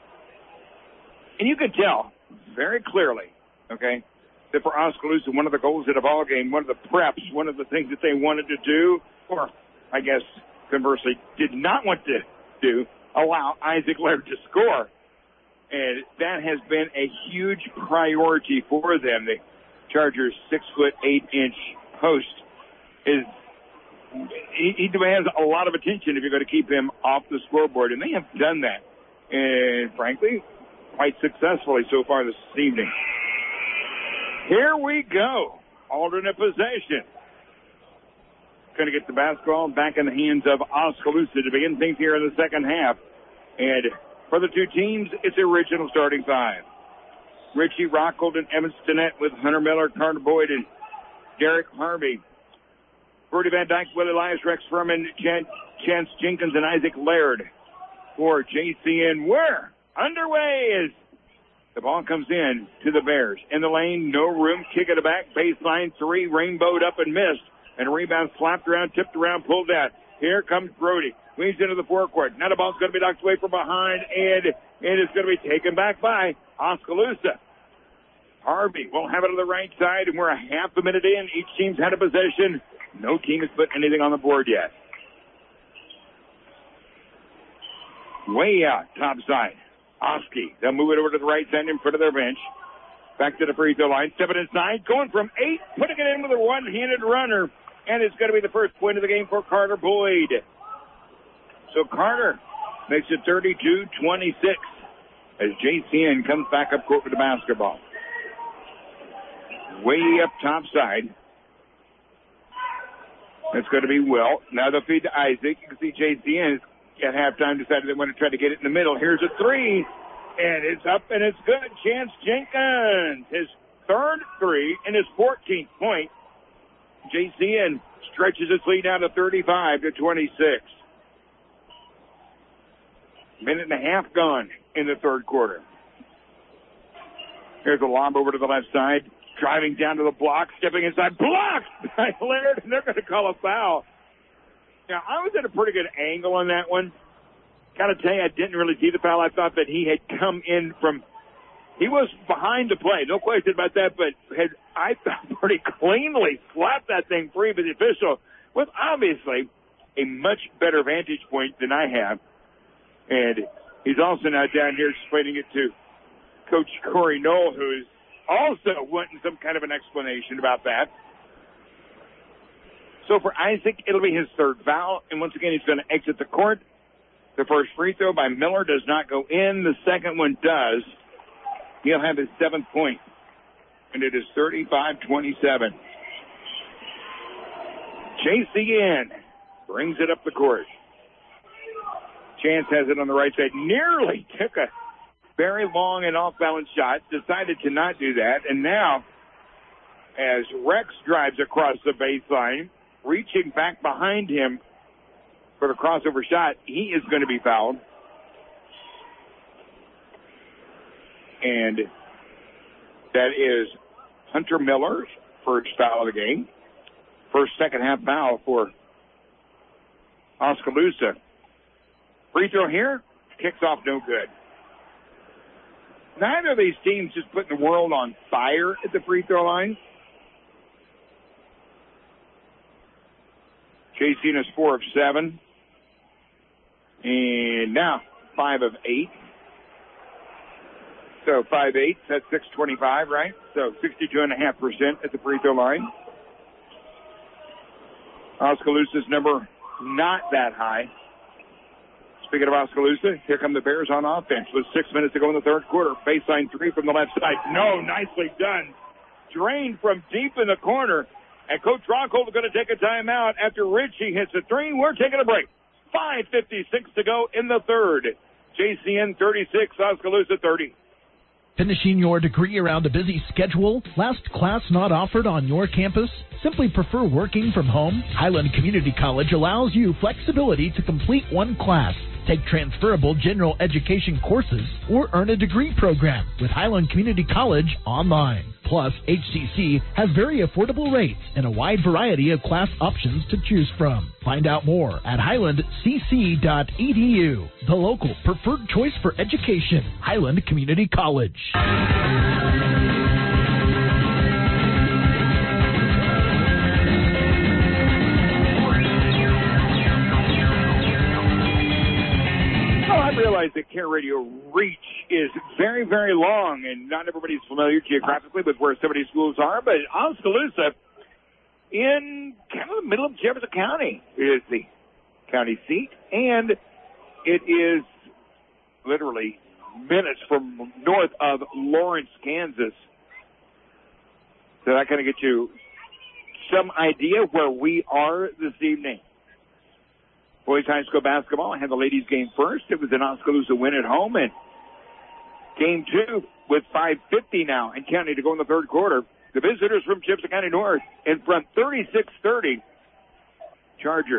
And you can tell very clearly, okay, that for Oskaloosa, one of the goals of the ball game, one of the preps, one of the things that they wanted to do, or I guess conversely did not want to do, allow Isaac Laird to score. And that has been a huge priority for them. The Chargers' 6'8" post is he demands a lot of attention if you're going to keep him off the scoreboard, and they have done that, and frankly, quite successfully so far this evening. Here we go. Alternate possession. Going to get the basketball back in the hands of Oskaloosa to begin things here in the second half. And for the two teams, it's the original starting five. Richie Rockhold and Evan Stinnett with Hunter Miller, Carter Boyd, and Derek Harvey. Brody Van Dyke, Will Elias, Rex Furman, Chad Chance Jenkins and Isaac Laird for JCN. We're underway as the ball comes in to the Bears. In the lane, no room, kick it back, baseline 3, rainbowed up and missed. And a rebound slapped around, tipped around, pulled out. Here comes Brody. Weaves into the forecourt. Now the ball's going to be knocked away from behind, and it is going to be taken back by Oskaloosa. Harvey will have it on the right side, and we're a half a minute in. Each team's had a possession. No team has put anything on the board yet. Way out, top side. Oski. They'll move it over to the right side in front of their bench. Back to the free throw line. Stepping inside. Going from 8. Putting it in with a one-handed runner. And it's going to be the first point of the game for Carter Boyd. So Carter makes it 32-26 as JCN comes back up court with the basketball. Way up top side. That's going to be Will. Now they'll feed to Isaac. You can see JCN at halftime decided they want to try to get it in the middle. Here's a 3. And it's up and it's good. Chance Jenkins, his third 3 and his 14th point. JCN stretches its lead out to 35-26. Minute and a half gone in the third quarter. Here's a lob over to the left side. Driving down to the block, stepping inside. Blocked by Laird, and they're going to call a foul. Now, I was at a pretty good angle on that one. Got to tell you, I didn't really see the foul. I thought that he had come in from... He was behind the play, no question about that, but had, I thought, pretty cleanly slapped that thing free, but the official with obviously a much better vantage point than I have. And he's also now down here explaining it to Coach Corey Knoll, who's also wanting some kind of an explanation about that. So for Isaac, it'll be his third foul, and once again, he's going to exit the court. The first free throw by Miller does not go in. The second one does. He'll have his 7th point, and it is 35-27. JCN brings it up the court. Chance has it on the right side. Nearly took a very long and off-balance shot. Decided to not do that. And now, as Rex drives across the baseline, reaching back behind him for the crossover shot, he is going to be fouled. And that is Hunter Miller's first foul of the game. First second-half foul for Oskaloosa. Free throw here, kicks off no good. Neither of these teams just putting the world on fire at the free throw line. JCN is 4 of 7. And now 5 of 8. So 5-8, that's 625, right? So 62.5% at the free throw line. Oskaloosa's number not that high. Speaking of Oskaloosa, here come the Bears on offense with 6 minutes to go in the third quarter. Baseline 3 from the left side. No, nicely done. Drained from deep in the corner. And Coach Rockhold is going to take a timeout after Ritchie hits a 3. We're taking a break. 5:56 to go in the third. JCN 36, Oskaloosa 30. Finishing your degree around a busy schedule? Last class not offered on your campus? Simply prefer working from home? Highland Community College allows you flexibility to complete one class, take transferable general education courses, or earn a degree program with Highland Community College online. Plus, HCC has very affordable rates and a wide variety of class options to choose from. Find out more at highlandcc.edu. The local preferred choice for education, Highland Community College. I realize that Care Radio reach is very, very long, and not everybody's familiar geographically with where some of these schools are, but Oskaloosa, in kind of the middle of Jefferson County, is the county seat, and it is literally minutes from north of Lawrence, Kansas. So that kind of gets you some idea where we are this evening. Boys High School basketball. I had the ladies game first. It was an Oskaloosa win at home. And game 2 with 5:50 now and counting to go in the third quarter. The visitors from Jefferson County North in front 36-30. Chargers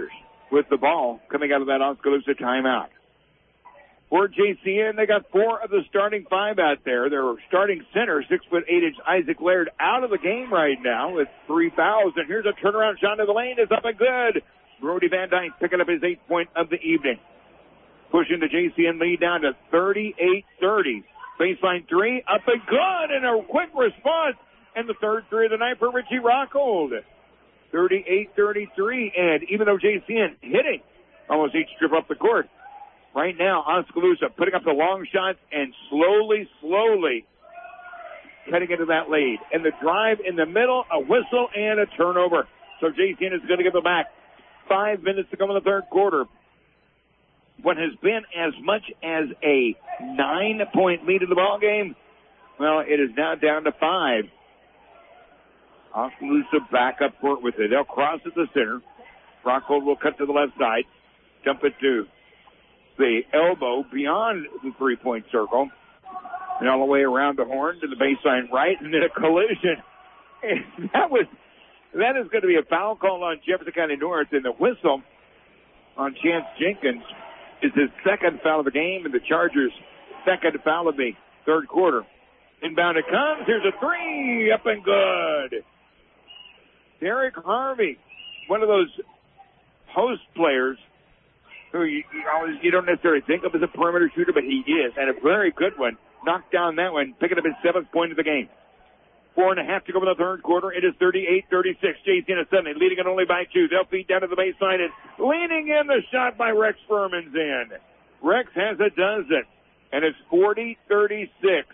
with the ball coming out of that Oskaloosa timeout. For JCN, they got 4 of the starting 5 out there. Their starting center, 6'8" Isaac Laird, out of the game right now with 3 fouls. And here's a turnaround shot to the lane. It's up and good. Brody Van Dyke picking up his 8th point of the evening. Pushing the JCN lead down to 38-30. Baseline 3, up and good, and a quick response. And the third 3 of the night for Richie Rockhold. 38-33. And even though JCN hitting almost each trip up the court, right now, Oskaloosa putting up the long shots and slowly cutting into that lead. And the drive in the middle, a whistle and a turnover. So JCN is going to give it back. 5 minutes to go in the third quarter. What has been as much as a 9-point lead in the ball game, well, it is now down to 5. Oskaloosa back up court with it. They'll cross at the center. Rockhold will cut to the left side. Dump it to the elbow beyond the 3-point circle. And all the way around the horn to the baseline right, and then a collision. And that is going to be a foul call on Jefferson County North, and the whistle on Chance Jenkins is his 2nd foul of the game, and the Chargers' 2nd foul of the third quarter. Inbound it comes. Here's a 3, up and good. Derek Harvey, one of those post players who you don't necessarily think of as a perimeter shooter, but he is, and a very good one. Knocked down that one, picking up his 7th point of the game. 4.5 to go in the third quarter. It is 38-36. JCN is suddenly leading it only by 2. They'll feed down to the baseline, and leaning in the shot by Rex Furman's in. Rex has a dozen, and it's 40-36.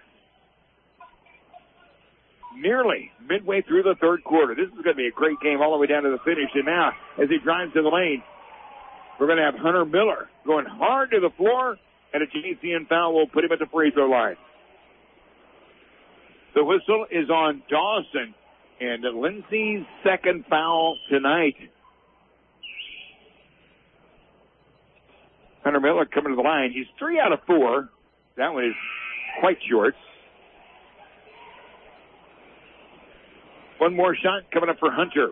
Nearly midway through the third quarter. This is going to be a great game all the way down to the finish. And now, as he drives to the lane, we're going to have Hunter Miller going hard to the floor, and a JCN foul will put him at the free throw line. The whistle is on Dawson, and Lindsay's 2nd foul tonight. Hunter Miller coming to the line. He's 3 out of 4. That one is quite short. One more shot coming up for Hunter.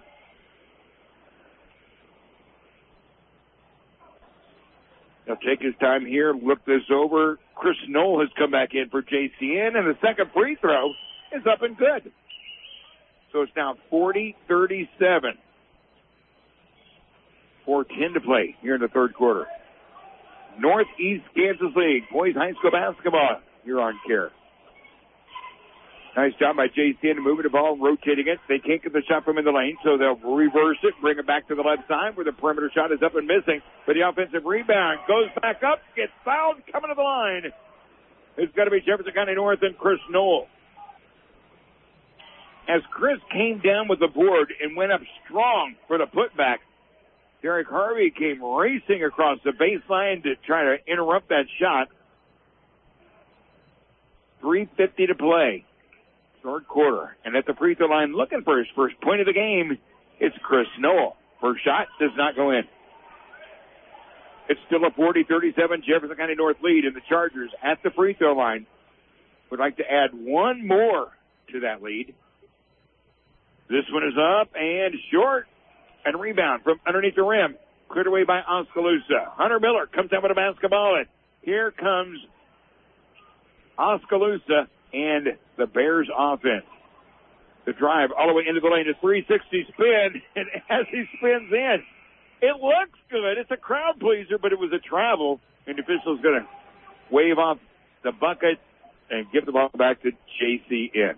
He'll take his time here, look this over. Chris Knoll has come back in for JCN, and the second free throw is up and good. So it's now 40-37. 4:10 to play here in the third quarter. Northeast Kansas League Boys High School Basketball. You're on Care. Nice job by JCN moving the ball, rotating it. They can't get the shot from in the lane, so they'll reverse it, bring it back to the left side where the perimeter shot is up and missing. But the offensive rebound goes back up, gets fouled, coming to the line. It's got to be Jefferson County North and Chris Knoll. As Chris came down with the board and went up strong for the putback, Derek Harvey came racing across the baseline to try to interrupt that shot. 3:50 to play. Third quarter. And at the free throw line looking for his first point of the game, it's Chris Knoll. First shot does not go in. It's still a 40-37 Jefferson County North lead, and the Chargers at the free throw line would like to add one more to that lead. This one is up and short. And rebound from underneath the rim. Cleared away by Oskaloosa. Hunter Miller comes down with a basketball, and here comes Oskaloosa and the Bears offense. The drive all the way into the lane, a 360 spin, and as he spins in, it looks good. It's a crowd pleaser, but it was a travel, and the official's going to wave off the bucket and give the ball back to JCN.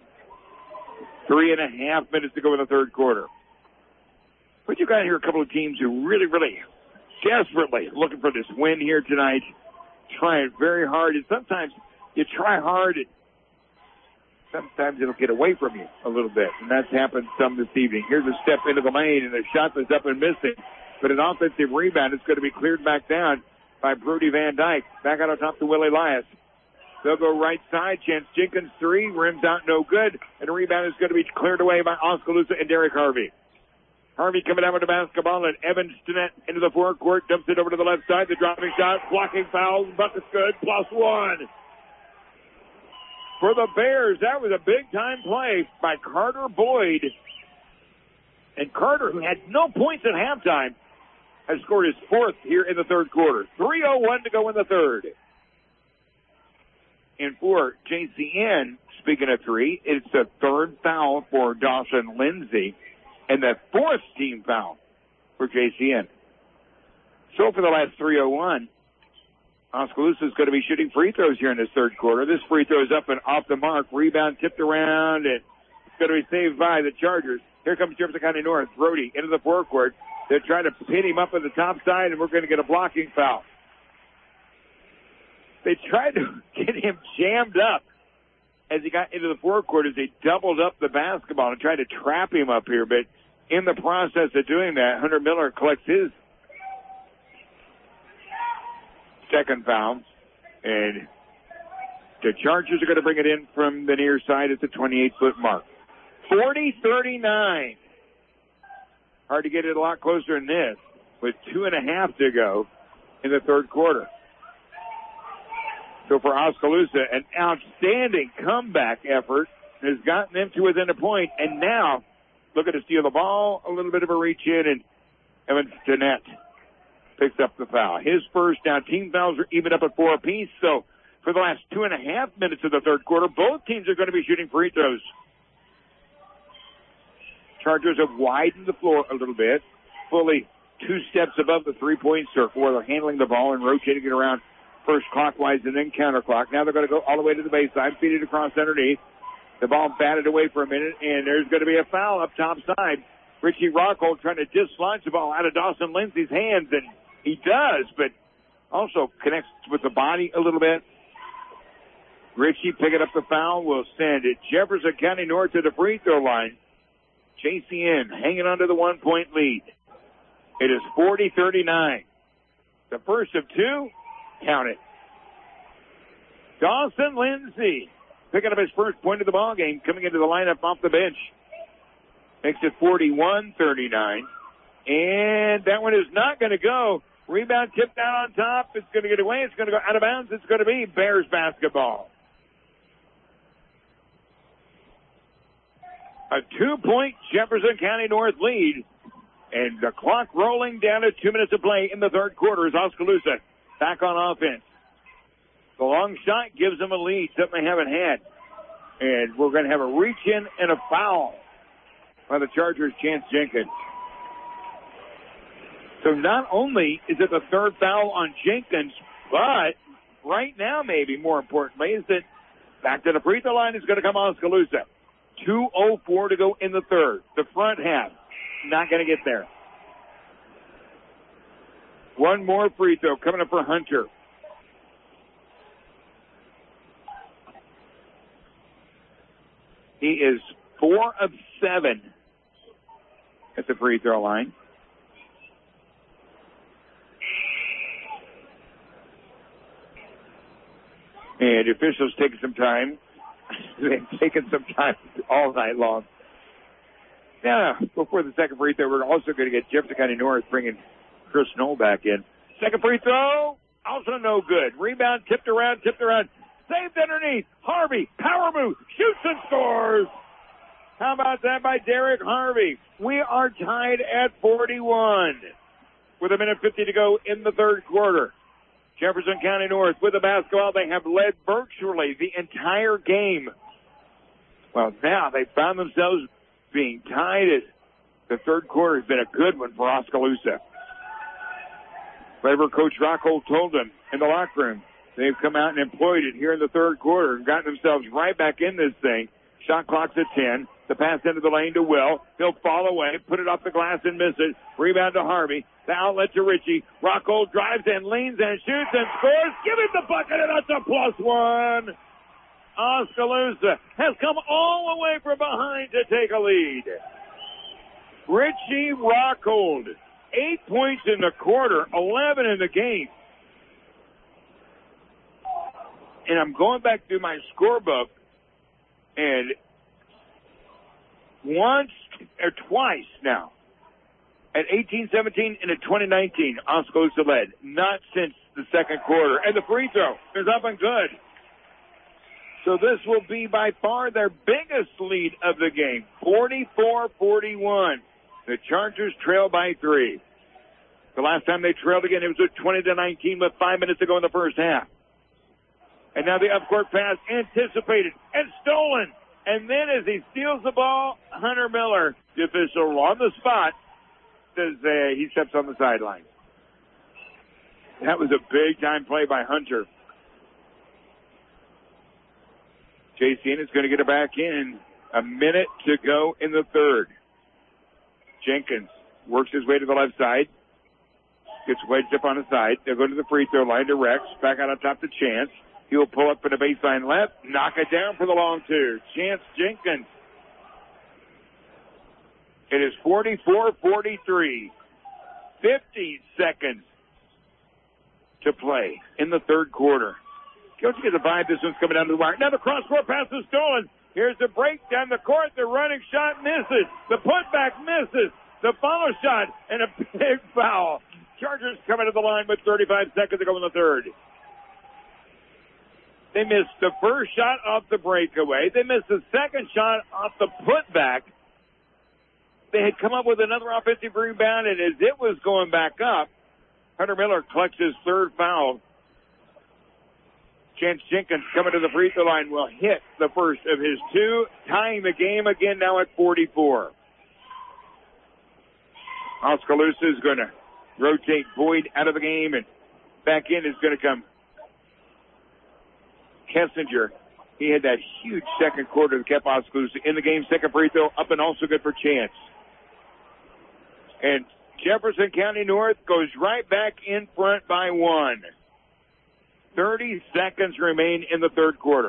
3.5 minutes to go in the third quarter. But you got here a couple of teams who really, really desperately looking for this win here tonight, trying very hard. And sometimes you try hard, and sometimes it'll get away from you a little bit. And that's happened some this evening. Here's a step into the lane, and a shot that's up and missing. But an offensive rebound is going to be cleared back down by Brody Van Dyke. Back out on top to Willie Elias. They'll go right side. Chance Jenkins, 3. Rims out, no good. And the rebound is going to be cleared away by Oskaloosa and Derek Harvey. Harvey coming down with the basketball, and Evan Stinnett into the forecourt, dumps it over to the left side. The dropping shot, blocking fouls, bucket's good, +1. For the Bears, that was a big-time play by Carter Boyd. And Carter, who had no points at halftime, has scored his fourth here in the third quarter. 3:01 to go in the third. And for JCN, speaking of three, it's the third foul for Dawson Lindsay and the fourth team foul for JCN. So for the last 3:01, Oskaloosa is going to be shooting free throws here in this third quarter. This free throw is up and off the mark. Rebound tipped around, and it's going to be saved by the Chargers. Here comes Jefferson County North. Brody into the forecourt. They're trying to pin him up on the top side, and we're going to get a blocking foul. They tried to get him jammed up as he got into the forecourt as they doubled up the basketball and tried to trap him up here. But in the process of doing that, Hunter Miller collects his second foul. And the Chargers are going to bring it in from the near side at the 28-foot mark. 40-39. Hard to get it a lot closer than this with 2.5 to go in the third quarter. So for Oskaloosa, an outstanding comeback effort has gotten them to within a point. And now, looking to steal the ball, a little bit of a reach in, and Evan Danette picks up the foul. His first. Now team fouls are even up at 4 apiece. So for the last 2.5 minutes of the third quarter, both teams are going to be shooting free throws. Chargers have widened the floor a little bit, fully 2 steps above the three-point circle where they're handling the ball and rotating it around first clockwise and then counterclock. Now they're going to go all the way to the baseline, feed it across underneath. The ball batted away for a minute, and there's going to be a foul up top side. Richie Rockhold trying to dislodge the ball out of Dawson Lindsay's hands, and he does, but also connects with the body a little bit. Richie picking up the foul will send it Jefferson County North to the free throw line. JCN hanging on to the 1-point lead. It is 40-39. The first of two. Count it. Dawson Lindsay picking up his first point of the ball game, coming into the lineup off the bench. Makes it 41-39. And that one is not going to go. Rebound tipped out on top. It's going to get away. It's going to go out of bounds. It's going to be Bears basketball. A 2-point Jefferson County North lead. And the clock rolling down to 2 minutes of play in the third quarter as Oskaloosa back on offense. The long shot gives them a lead, something they haven't had. And we're going to have a reach-in and a foul by the Chargers' Chance Jenkins. So not only is it the third foul on Jenkins, but right now maybe more importantly is that back to the free throw line is going to come Oskaloosa. 2:04 to go in the third. The front half, not going to get there. One more free throw coming up for Hunter. He is 4 of 7 at the free throw line. And the officials taking some time. They've taken some time all night long. Now, before the second free throw, we're also going to get Jefferson County North bringing Chris Knoll back in. Second free throw, also no good. Rebound tipped around. Saved underneath. Harvey, power move, shoots and scores. How about that by Derek Harvey? We are tied at 41 with 1:50 to go in the third quarter. Jefferson County North with the basketball. They have led virtually the entire game. Well, now they found themselves being tied. As the third quarter has been a good one for Oskaloosa. Whatever Coach Rockhold told them in the locker room, they've come out and employed it here in the third quarter and gotten themselves right back in this thing. Shot clock's at 10. The pass into the lane to Will. He'll fall away, put it off the glass and miss it. Rebound to Harvey. The outlet to Richie. Rockhold drives and leans and shoots and scores. Give him the bucket, and that's a +1. Oskaloosa has come all the way from behind to take a lead. Richie Rockhold, 8 points in the quarter, 11 in the game. And I'm going back through my scorebook, and once or twice now, at 18-17 and at 2019, Oskaloosa led. Not since the second quarter. And the free throw is up and good. So this will be by far their biggest lead of the game. 44-41. The Chargers trail by 3. The last time they trailed again, it was at 20-19 with 5 minutes to go in the first half. And now the up-court pass anticipated and stolen. And then as he steals the ball, Hunter Miller, the official on the spot, says he steps on the sideline. That was a big-time play by Hunter. J.C. Ennis going to get it back in. A minute to go in the third. Jenkins works his way to the left side. Gets wedged up on the side. They'll go to the free throw line to Rex. Back out on top to Chance. He'll pull up for the baseline left. Knock it down for the long two. Chance Jenkins. It is 44-43. 50 seconds to play in the third quarter. Don't you get the vibe this one's coming down to the wire? Now the cross-court pass is stolen. Here's the break down the court. The running shot misses. The putback misses. The follow shot and a big foul. Chargers coming to the line with 35 seconds to go in the third. They missed the first shot off the breakaway. They missed the second shot off the putback. They had come up with another offensive rebound, and as it was going back up, Hunter Miller collects his third foul. Chance Jenkins coming to the free throw line will hit the first of his two, tying the game again now at 44. Oskaloosa is going to rotate Boyd out of the game, and back in is going to come Kessinger. He had that huge second quarter that kept Oskaloosa in the game. Second free throw up and also good for Chance. And Jefferson County North goes right back in front by one. 30 seconds remain in the third quarter.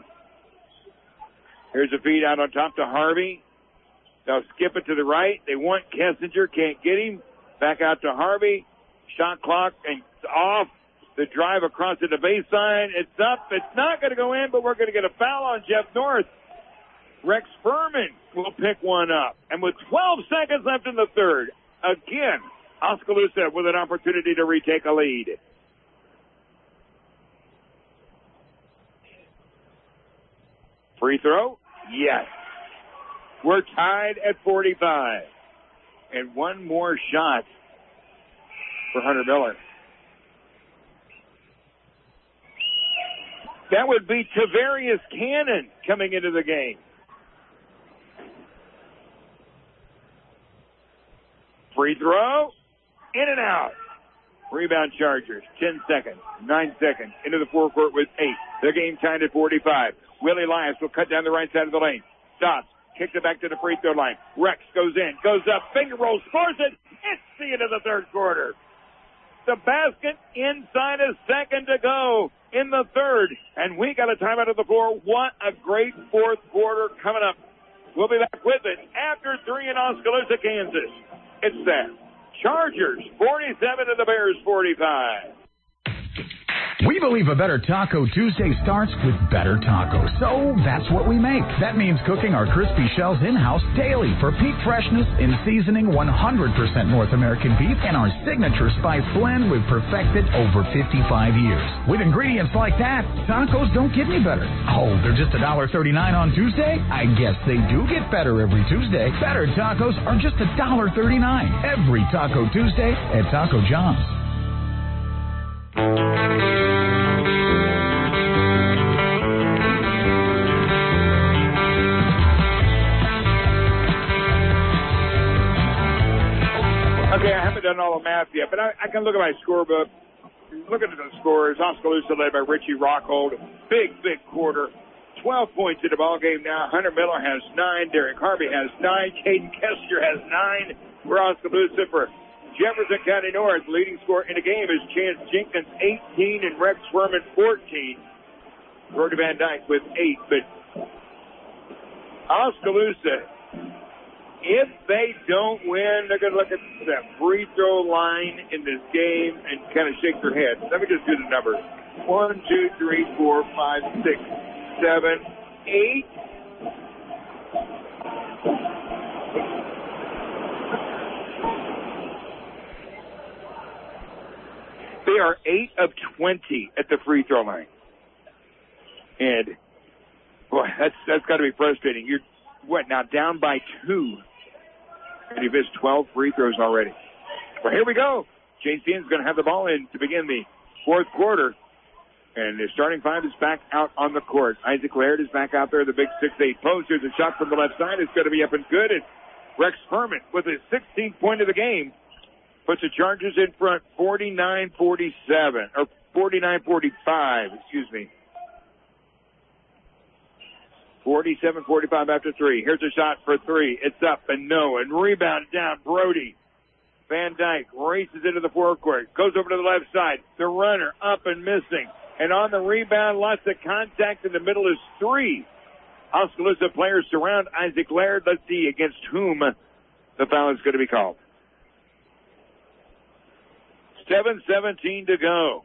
Here's a feed out on top to Harvey. They'll skip it to the right. They want Kessinger. Can't get him. Back out to Harvey. Shot clock and off. The drive across to the baseline. It's up. It's not going to go in, but we're going to get a foul on Jeff North. Rex Furman will pick one up. And with 12 seconds left in the third, again, Oskaloosa with an opportunity to retake a lead. Free throw? Yes. We're tied at 45. And one more shot for Hunter Miller. That would be Tavarius Cannon coming into the game. Free throw, in and out. Rebound Chargers, 10 seconds, 9 seconds, into the forecourt with 8. The game tied at 45. Willie Elias will cut down the right side of the lane. Stops, kicks it back to the free throw line. Rex goes in, goes up, finger roll, scores it. It's the end of the third quarter. The basket inside a second to go in the third. And we got a timeout of the floor. What a great fourth quarter coming up. We'll be back with it after 3 in Oskaloosa, Kansas. It's the Chargers 47 and the Bears 45. We believe a better Taco Tuesday starts with better tacos. So that's what we make. That means cooking our crispy shells in-house daily for peak freshness in seasoning 100% North American beef and our signature spice blend we've perfected over 55 years. With ingredients like that, tacos don't get any better. Oh, they're just $1.39 on Tuesday? I guess they do get better every Tuesday. Better tacos are just $1.39 every Taco Tuesday at Taco John's. Okay, I haven't done all the math yet, but I can look at my scorebook. Look at the scores. Oskaloosa led by Richie Rockhold. Big quarter. 12 points in the ball game now. Hunter Miller has 9. Derek Harvey has 9. Caden Kester has 9 for Oskaloosa. For Jefferson County North, leading scorer in the game is Chance Jenkins, 18, and Rex Furman, 14. Jordan Van Dyke with 8. But Oskaloosa, if they don't win, they're going to look at that free throw line in this game and kind of shake their head. Let me just do the numbers. 1, 2, 3, 4, 5, 6, 7, 8. They are 8 of 20 at the free throw line. And, boy, that's got to be frustrating. You're, now down by 2. And you've missed 12 free throws already. Well, here we go. JCN's going to have the ball in to begin the fourth quarter. And the starting five is back out on the court. Isaac Laird is back out there, the big 6'8" post. There's a shot from the left side. It's going to be up and good. And Rex Furman with his 16th point of the game puts the Chargers in front 49-47, or 49-45, excuse me. 47-45 after three. Here's a shot for three. It's up and no. And rebound down. Brody. Van Dyke races into the forecourt. Goes over to the left side. The runner up and missing. And on the rebound, lots of contact in the middle is three. Oskaloosa players surround Isaac Laird. Let's see against whom the foul is going to be called. 7:17 to go.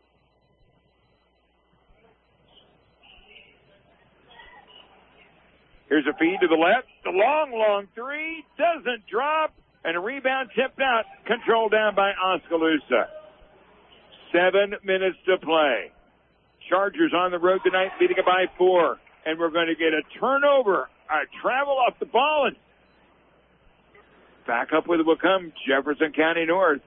Here's a feed to the left. The long three doesn't drop. And a rebound tipped out. Controlled down by Oskaloosa. 7 minutes to play. Chargers on the road tonight, leading it by 4. And we're going to get a turnover. A travel off the ball. And back up with it will come Jefferson County North.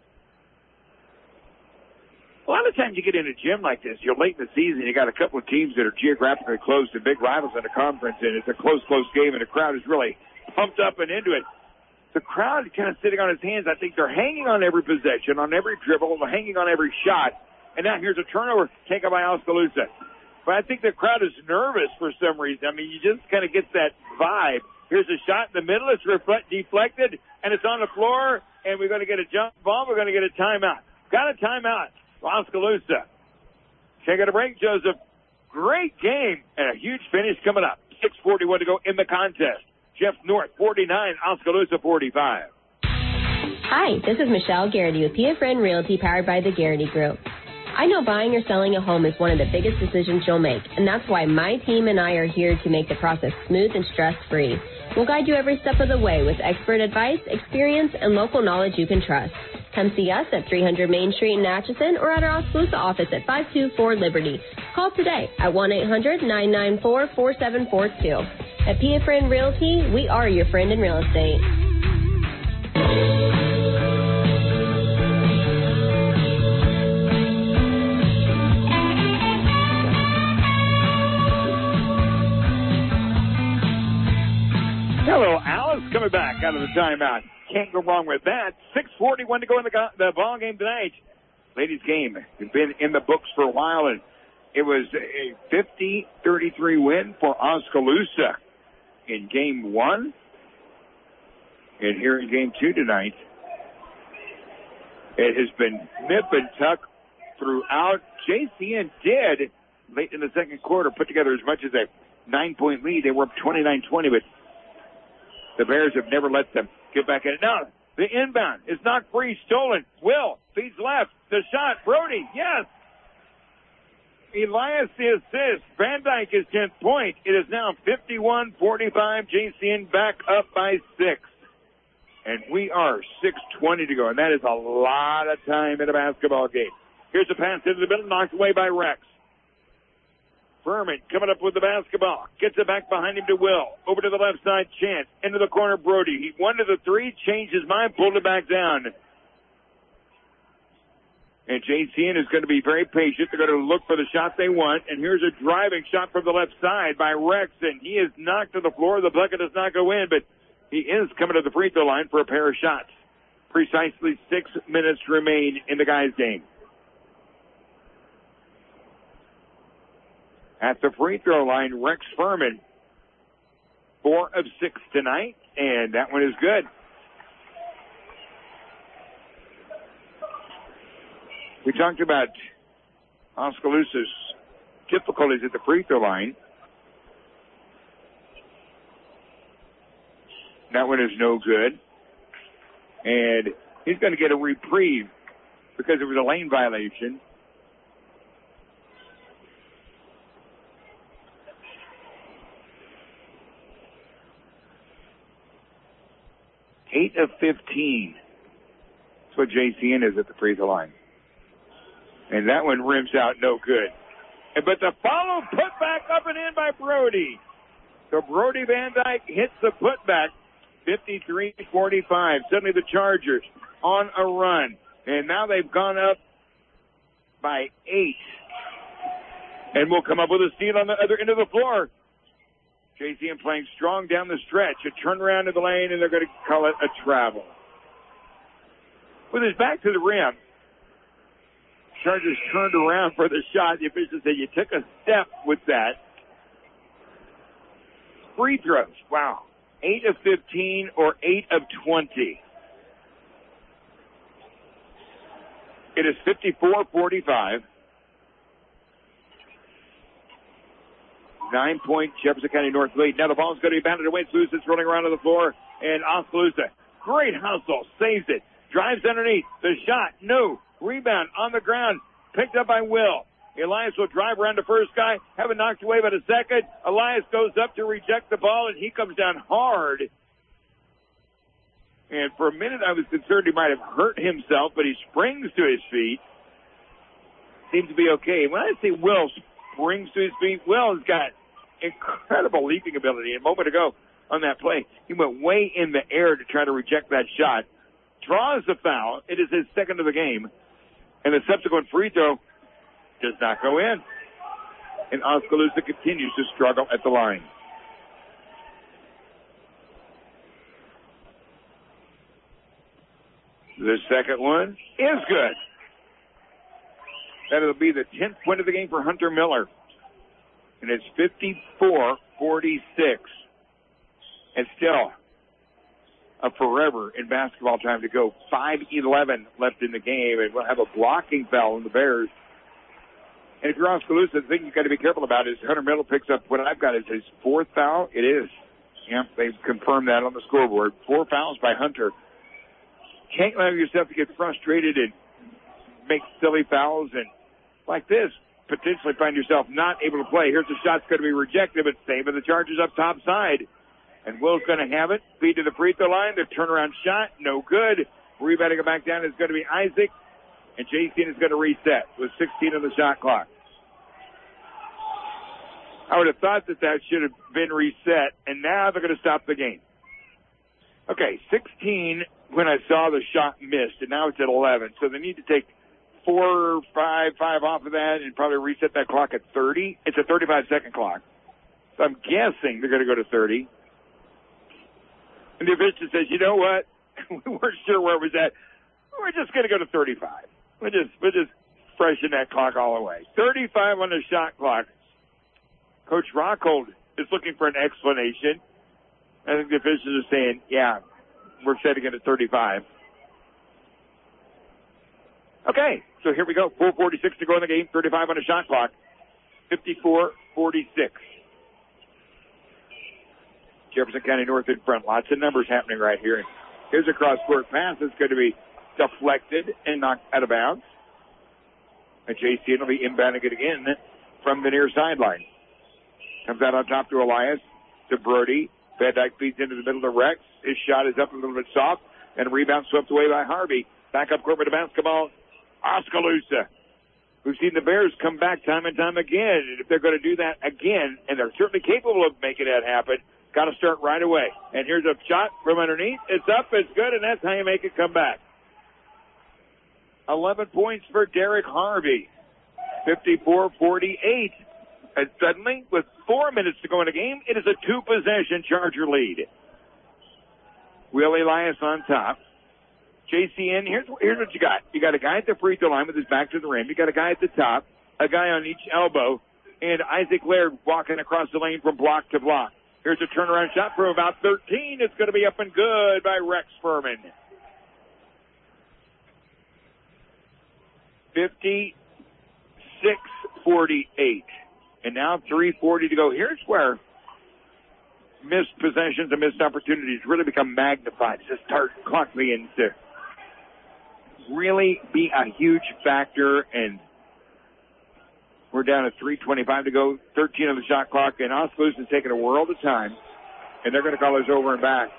A lot of times you get in a gym like this, you're late in the season, you got a couple of teams that are geographically close and big rivals in the conference, and it's a close game, and the crowd is really pumped up and into it. The crowd is kind of sitting on its hands. I think they're hanging on every possession, on every dribble, they're hanging on every shot. And now here's a turnover taken by Oskaloosa. But I think the crowd is nervous for some reason. I mean, you just kind of get that vibe. Here's a shot in the middle. It's deflected, and it's on the floor, and we're going to get a jump ball. We're going to get a timeout. Got a timeout. Oskaloosa. Taking a break, Joseph. Great game and a huge finish coming up. 6:41 to go in the contest. Jeff North, 49, Oskaloosa, 45. Hi, this is Michelle Garrity with PA Friend Realty, powered by the Garrity Group. I know buying or selling a home is one of the biggest decisions you'll make, and that's why my team and I are here to make the process smooth and stress-free. We'll guide you every step of the way with expert advice, experience, and local knowledge you can trust. Come see us at 300 Main Street in Atchison or at our Oskaloosa office at 524 Liberty. Call today at 1-800-994-4742. At PA Friend Realty, we are your friend in real estate. Hello, Alice, coming back out of the timeout. Can't go wrong with that. 6:41 to go in the ball game tonight. Ladies' game has been in the books for a while, and it was a 50-33 win for Oskaloosa in game one. And here in game two tonight, it has been nip and tuck throughout. JCN did, late in the second quarter, put together as much as a 9-point lead. They were up 29-20, but the Bears have never let them get back in it. Now, the inbound is knocked free, stolen. Will feeds left. The shot. Brody, yes. Elias the assist. Van Dyke is 10th point. It is now 51-45. JCN back up by 6. And we are 6:20 to go. And that is a lot of time in a basketball game. Here's a pass into the middle, knocked away by Rex. Furman coming up with the basketball. Gets it back behind him to Will. Over to the left side, Chance. Into the corner, Brody. He wanted the three, changed his mind, pulled it back down. And JCN is going to be very patient. They're going to look for the shot they want. And here's a driving shot from the left side by Rex. And he is knocked to the floor. The bucket does not go in, but he is coming to the free throw line for a pair of shots. Precisely 6 minutes remain in the guys' game. At the free throw line, Rex Furman, 4 of 6 tonight, and that one is good. We talked about Oskaloosa's difficulties at the free throw line. That one is no good. And he's going to get a reprieve because it was a lane violation. Eight of 15. That's what JCN is at the free throw line. And that one rims out no good. But the follow put back up and in by Brody. So Brody Van Dyke hits the putback. 53-45. Suddenly the Chargers on a run. And now they've gone up by 8. And will come up with a steal on the other end of the floor. JCN playing strong down the stretch. A turnaround to the lane, and they're going to call it a travel. With his back to the rim, Chargers turned around for the shot. The official said, you took a step with that. Free throws. Wow. 8 of 15 or 8 of 20. It is 54-45. 9-point Jefferson County North lead. Now the ball is going to be batted away. It's rolling around on the floor. And Oskaloosa, great hustle, saves it. Drives underneath. The shot, no. Rebound on the ground. Picked up by Will. Elias will drive around the first guy. Have it knocked away by the second. Elias goes up to reject the ball, and he comes down hard. And for a minute, I was concerned he might have hurt himself, but he springs to his feet. Seems to be okay. When I say Will springs to his feet, Will has got incredible leaping ability. A moment ago on that play, he went way in the air to try to reject that shot. Draws the foul. It is his second of the game. And the subsequent free throw does not go in. And Oskaloosa continues to struggle at the line. The second one is good. That'll be the 10th point of the game for Hunter Miller. And it's 54-46. And still a forever in basketball time to go. 5:11 left in the game, and we'll have a blocking foul on the Bears. And if you're Oskaloosa, the thing you've got to be careful about is Hunter Miller picks up what I've got as his 4th foul. It is. Yep, they've confirmed that on the scoreboard. 4 fouls by Hunter. Can't allow yourself to get frustrated and make silly fouls, and like this, potentially find yourself not able to play. Here's the shot's going to be rejected, but saving the Chargers up top side. And Will's going to have it. Feed to the free throw line. The turnaround shot, no good. Rebounding it back down is going to be Isaac. And JCN is going to reset with 16 on the shot clock. I would have thought that should have been reset, and now they're going to stop the game. Okay, 16 when I saw the shot missed, and now it's at 11. So they need to take 4, 5 off of that and probably reset that clock at 30. It's a 35-second clock. So I'm guessing they're going to go to 30. And the official says, you know what? We weren't sure where it was at. We're just going to go to 35. We'll just freshen that clock all the way. 35 on the shot clock. Coach Rockhold is looking for an explanation. I think the officials are saying, yeah, we're setting it at 35. Okay, so here we go. 4:46 to go in the game. 35 on the shot clock. 54-46. Jefferson County North in front. Lots of numbers happening right here. Here's a cross-court pass that's going to be deflected and knocked out of bounds. And JCN will be inbounding it again from the near sideline. Comes out on top to Elias, to Brody. Van Dyke feeds into the middle to Rex. His shot is up a little bit soft, and rebound swept away by Harvey. Back up court with the basketball. Oskaloosa, we've seen the Bears come back time and time again. And if they're going to do that again, and they're certainly capable of making that happen, got to start right away. And here's a shot from underneath. It's up, it's good, and that's how you make it come back. 11 points for Derek Harvey. 54-48. And suddenly, with 4 minutes to go in the game, it is a 2-possession Charger lead. Will Elias on top. JCN, here's what you got. You got a guy at the free throw line with his back to the rim. You got a guy at the top, a guy on each elbow, and Isaac Laird walking across the lane from block to block. Here's a turnaround shot from about 13. It's going to be up and good by Rex Furman. 56-48. And now 3:40 to go. Here's where missed possessions and missed opportunities really become magnified. Just start clock begins to really be a huge factor. And we're down to 3:25 to go. 13 on the shot clock. And Oskaloosa is taking a world of time. And they're going to call us over and back.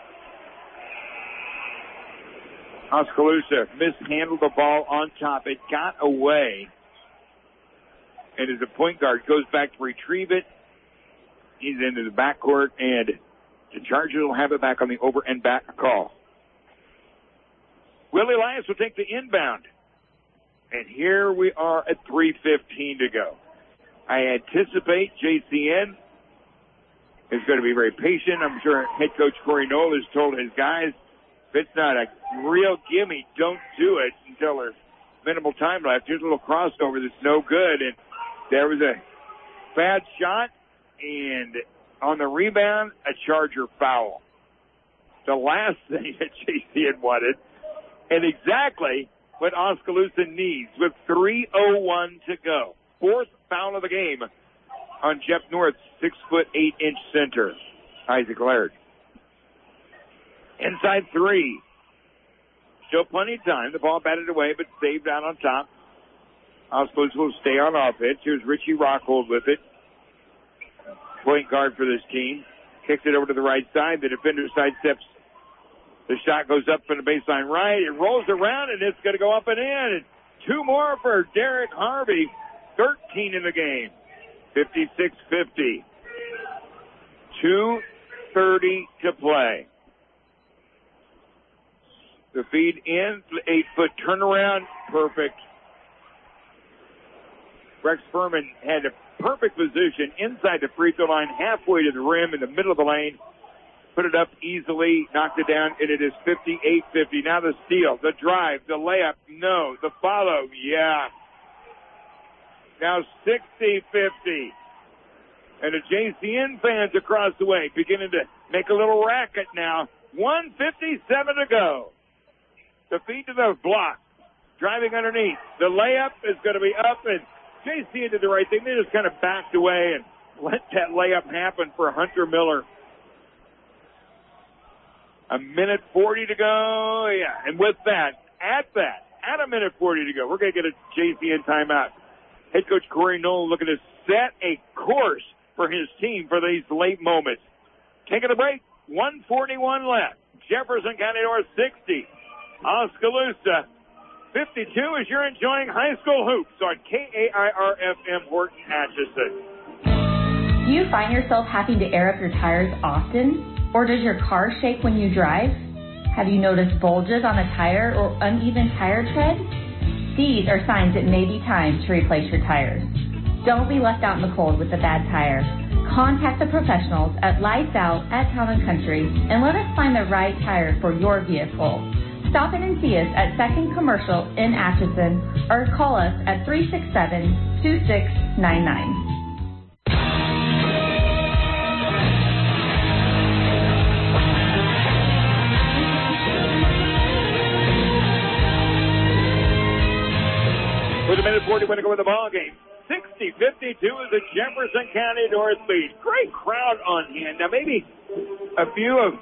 Oskaloosa mishandled the ball on top. It got away. And as a point guard goes back to retrieve it, he's into the backcourt, and the Chargers will have it back on the over and back call. Willie Elias will take the inbound. And here we are at 3:15 to go. I anticipate JCN is going to be very patient. I'm sure head coach Corey Knoll has told his guys, if it's not a real gimme, don't do it until there's minimal time left. Here's a little crossover that's no good. And there was a bad shot. And on the rebound, a Charger foul. The last thing that JCN wanted. And exactly what Oskaloosa needs with 3:01 to go. Fourth foul of the game on Jeff North's 6'8" center, Isaac Laird. Inside three. Still plenty of time. The ball batted away, but saved out on top. Oskaloosa will stay on offense. Here's Richie Rockhold with it. Point guard for this team. Kicks it over to the right side. The defender sidesteps. The shot goes up from the baseline right. It rolls around, and it's going to go up and in. And two more for Derek Harvey. 13 in the game. 56-50. 2:30 to play. The feed in, 8-foot turnaround, perfect. Rex Furman had a perfect position inside the free throw line, halfway to the rim in the middle of the lane. Put it up easily, knocked it down, and it is 58-50. Now the steal, the drive, the layup, no. The follow, yeah. Now 60-50. And the JCN fans across the way beginning to make a little racket now. 1:57 to go. The feed to the block. Driving underneath. The layup is going to be up, and JCN did the right thing. They just kind of backed away and let that layup happen for Hunter Miller. 1:40 to go. Yeah, and with that, at 1:40 to go, we're going to get a JCN timeout. Head coach Corey Knoll looking to set a course for his team for these late moments. Taking a break. 1:41 left. Jefferson County North 60. Oskaloosa 52 as you're enjoying high school hoops on KAIR-FM Horton Atchison. Do you find yourself having to air up your tires often? Or does your car shake when you drive? Have you noticed bulges on a tire or uneven tire tread? These are signs it may be time to replace your tires. Don't be left out in the cold with a bad tire. Contact the professionals at Lights Out at Town & Country and let us find the right tire for your vehicle. Stop in and see us at 2nd Commercial in Atchison or call us at 367-2699. With 1:40 to go in the ball game. 60-52 is the Jefferson County North lead. Great crowd on hand. Now maybe a few of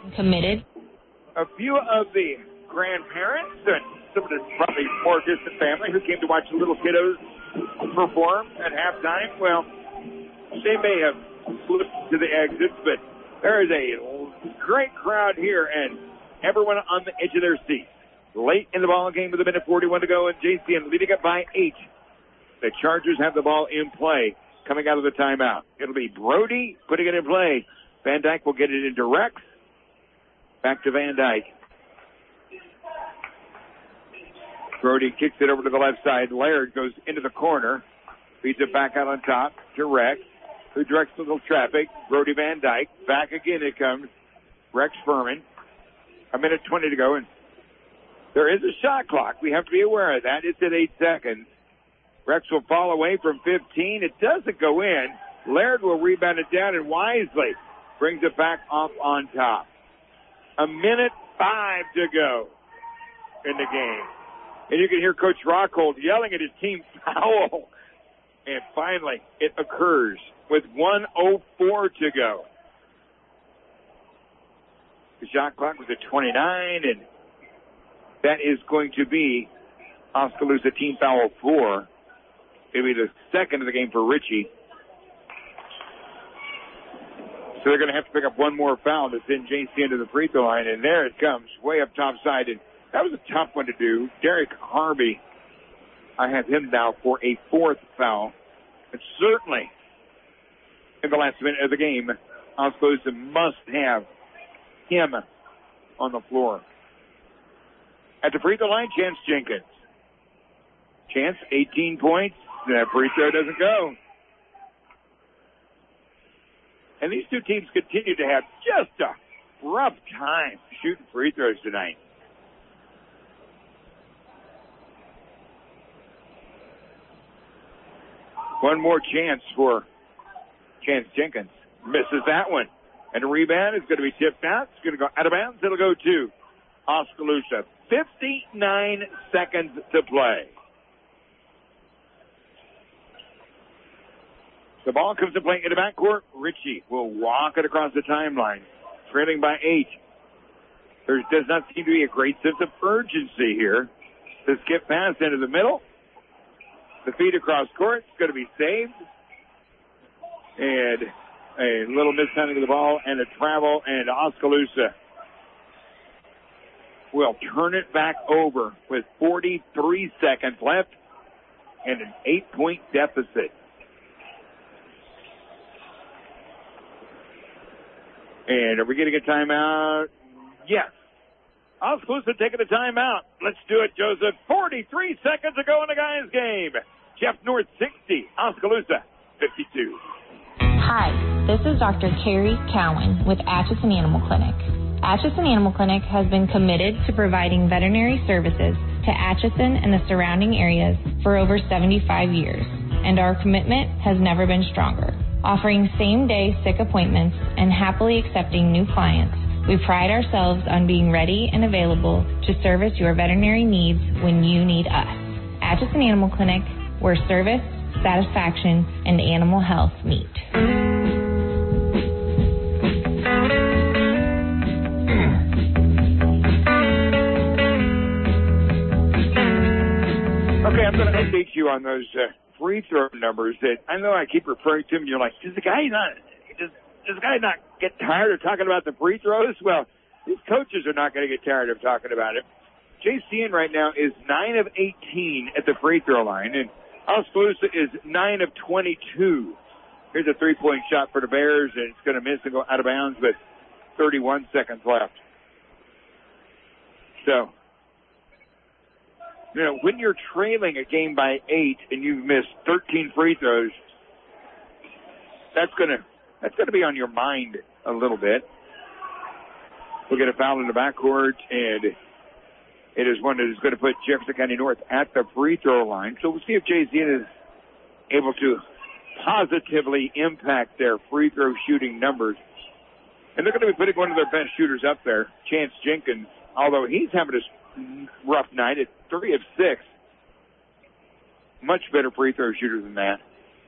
the grandparents and some of the probably more distant family who came to watch the little kiddos perform at halftime. Well, they may have slipped to the exits, but there is a great crowd here and everyone on the edge of their seats. Late in the ball game with 1:41 to go, and JCN leading it by 8. The Chargers have the ball in play coming out of the timeout. It'll be Brody putting it in play. Van Dyke will get it into Rex. Back to Van Dyke. Brody kicks it over to the left side. Laird goes into the corner. Feeds it back out on top to Rex, who directs the little traffic. Brody Van Dyke. Back again it comes. Rex Furman. 1:20 to go, and there is a shot clock. We have to be aware of that. It's at 8 seconds. Rex will fall away from 15. It doesn't go in. Laird will rebound it down and wisely brings it back off on top. 1:05 to go in the game. And you can hear Coach Rockhold yelling at his team foul. And finally, it occurs with 1:04 to go. The shot clock was at 29, and that is going to be Oskaloosa team foul 4. It'll be the second of the game for Richie. So they're going to have to pick up one more foul to send JC into the free throw line. And there it comes, way up top side. And that was a tough one to do. Derek Harvey, I have him now for a 4th foul. And certainly, in the last minute of the game, Oskaloosa must have him on the floor. At the free throw line, Chance Jenkins. Chance, 18 points. That free throw doesn't go. And these two teams continue to have just a rough time shooting free throws tonight. One more chance for Chance Jenkins. Misses that one. And the rebound is going to be tipped out. It's going to go out of bounds. It'll go to Oskaloosa. 59 seconds to play. The ball comes to play in the backcourt. Ritchie will walk it across the timeline, trailing by 8. There does not seem to be a great sense of urgency here. The skip pass into the middle. The feed across court is going to be saved. And a little mishandling of the ball and a travel, and Oskaloosa will turn it back over with 43 seconds left and an 8-point deficit. And are we getting a timeout? Yes. Oskaloosa taking a timeout. Let's do it, Joseph. 43 seconds to go in the guys' game. Jeff North 60, Oskaloosa 52. Hi, this is Dr. Carrie Cowan with Atchison Animal Clinic. Atchison Animal Clinic has been committed to providing veterinary services to Atchison and the surrounding areas for over 75 years, and our commitment has never been stronger. Offering same-day sick appointments and happily accepting new clients, we pride ourselves on being ready and available to service your veterinary needs when you need us. Atchison Animal Clinic, where service, satisfaction, and animal health meet. Okay, I'm going to update you on those free throw numbers that I know I keep referring to them. You're like, does the guy not get tired of talking about the free throws? Well, these coaches are not going to get tired of talking about it. JCN right now is 9 of 18 at the free throw line, and Oskaloosa is 9 of 22. Here's a three-point shot for the Bears, and it's going to miss and go out of bounds, but 31 seconds left. So, you know, when you're trailing a game by 8 and you've missed 13 free throws, that's going to be on your mind a little bit. We'll get a foul in the backcourt, and it is one that is going to put Jefferson County North at the free throw line. So we'll see if JCN is able to positively impact their free throw shooting numbers. And they're going to be putting one of their best shooters up there, Chance Jenkins, although he's having a rough night at 3 of 6. Much better free throw shooter than that.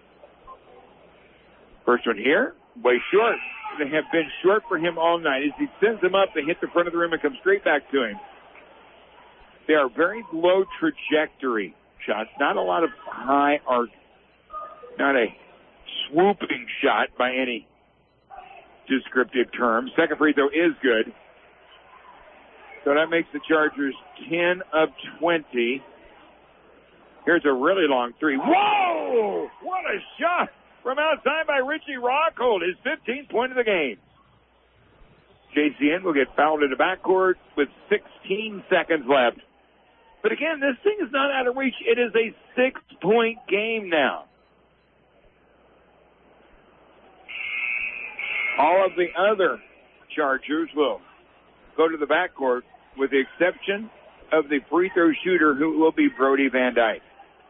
First one here, way short. They have been short for him all night. As he sends them up, they hit the front of the rim and come straight back to him. They are very low trajectory shots. Not a lot of high or not a swooping shot by any descriptive term. Second free throw is good. So that makes the Chargers 10 of 20. Here's a really long three. Whoa! What a shot from outside by Richie Rockhold. His 15th point of the game. JCN will get fouled in the backcourt with 16 seconds left. But again, this thing is not out of reach. It is a 6-point game now. All of the other Chargers will go to the backcourt with the exception of the free throw shooter, who will be Brody Van Dyke.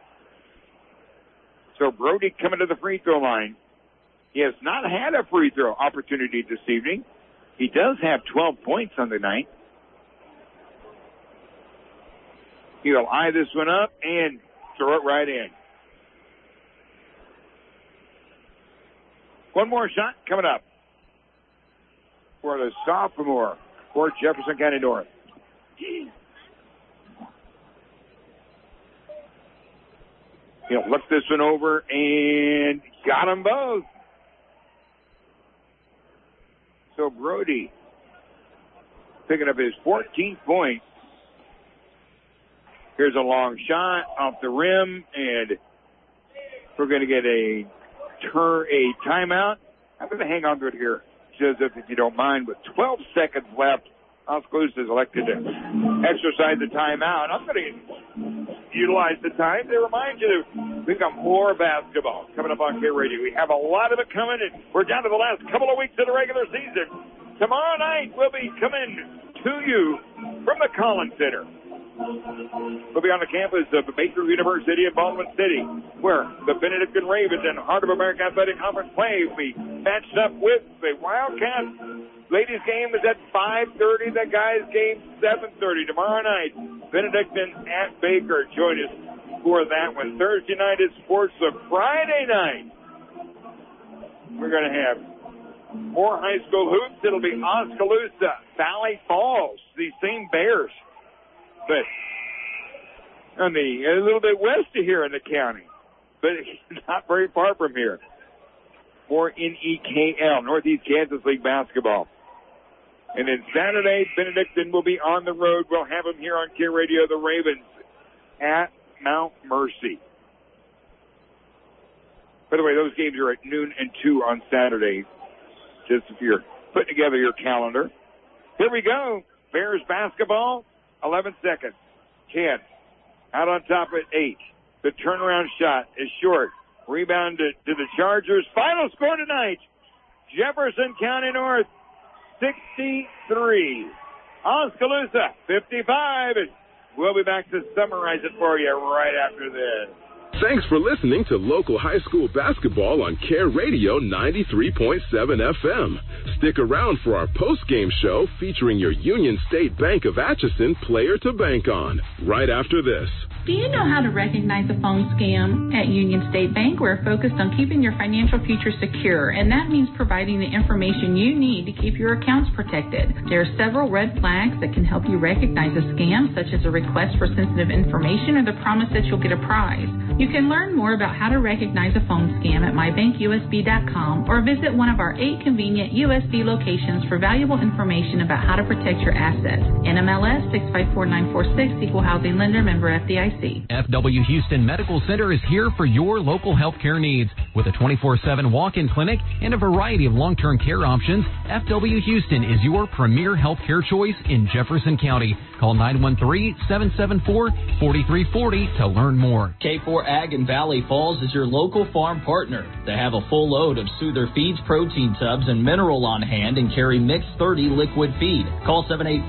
So Brody coming to the free throw line. He has not had a free throw opportunity this evening. He does have 12 points on the night. He'll eye this one up and throw it right in. One more shot coming up for the sophomore for Jefferson County North. He'll look this one over and got them both. So Brody picking up his 14th point. Here's a long shot off the rim, and we're going to get a timeout. I'm going to hang on to it here, Joseph, if you don't mind, with 12 seconds left Oskaloosa has elected to exercise the timeout. I'm going to utilize the time to remind you that we've got more basketball coming up on K Radio. We have a lot of it coming, and we're down to the last couple of weeks of the regular season. Tomorrow night, we'll be coming to you from the Collins Center. We'll be on the campus of Baker University in Baldwin City, where the Benedictine Ravens and Heart of America Athletic Conference play will be matched up with the Wildcats. Ladies' game is at 5:30. The guys' game 7:30 tomorrow night. Benedictine at Baker. Join us for that one. Thursday night is sports. So Friday night, we're going to have more high school hoops. It'll be Oskaloosa, Valley Falls, these same Bears. But a little bit west of here in the county, but not very far from here. For NEKL, Northeast Kansas League basketball. And then Saturday, Benedictine will be on the road. We'll have them here on K Radio, the Ravens at Mount Mercy. By the way, those games are at noon and 2 on Saturday, just if you're putting together your calendar. Here we go. Bears basketball. 11 seconds. 10. Out on top at 8. The turnaround shot is short. Rebound to the Chargers. Final score tonight. Jefferson County North 63. Oskaloosa 55. And we'll be back to summarize it for you right after this. Thanks for listening to local high school basketball on Care Radio 93.7 FM. Stick around for our post-game show featuring your Union State Bank of Atchison player to bank on right after this. Do you know how to recognize a phone scam? At Union State Bank, we're focused on keeping your financial future secure, and that means providing the information you need to keep your accounts protected. There are several red flags that can help you recognize a scam, such as a request for sensitive information or the promise that you'll get a prize. You can learn more about how to recognize a phone scam at mybankusb.com or visit one of our 8 convenient USB locations for valuable information about how to protect your assets. NMLS 654946, Equal Housing Lender, member FDIC. FW Houston Medical Center is here for your local healthcare needs. With a 24/7 walk-in clinic and a variety of long-term care options, FW Houston is your premier healthcare choice in Jefferson County. Call 913-774-4340 to learn more. K4 Ag in Valley Falls is your local farm partner. They have a full load of Soother Feeds protein tubs and mineral on hand and carry Mix 30 liquid feed. Call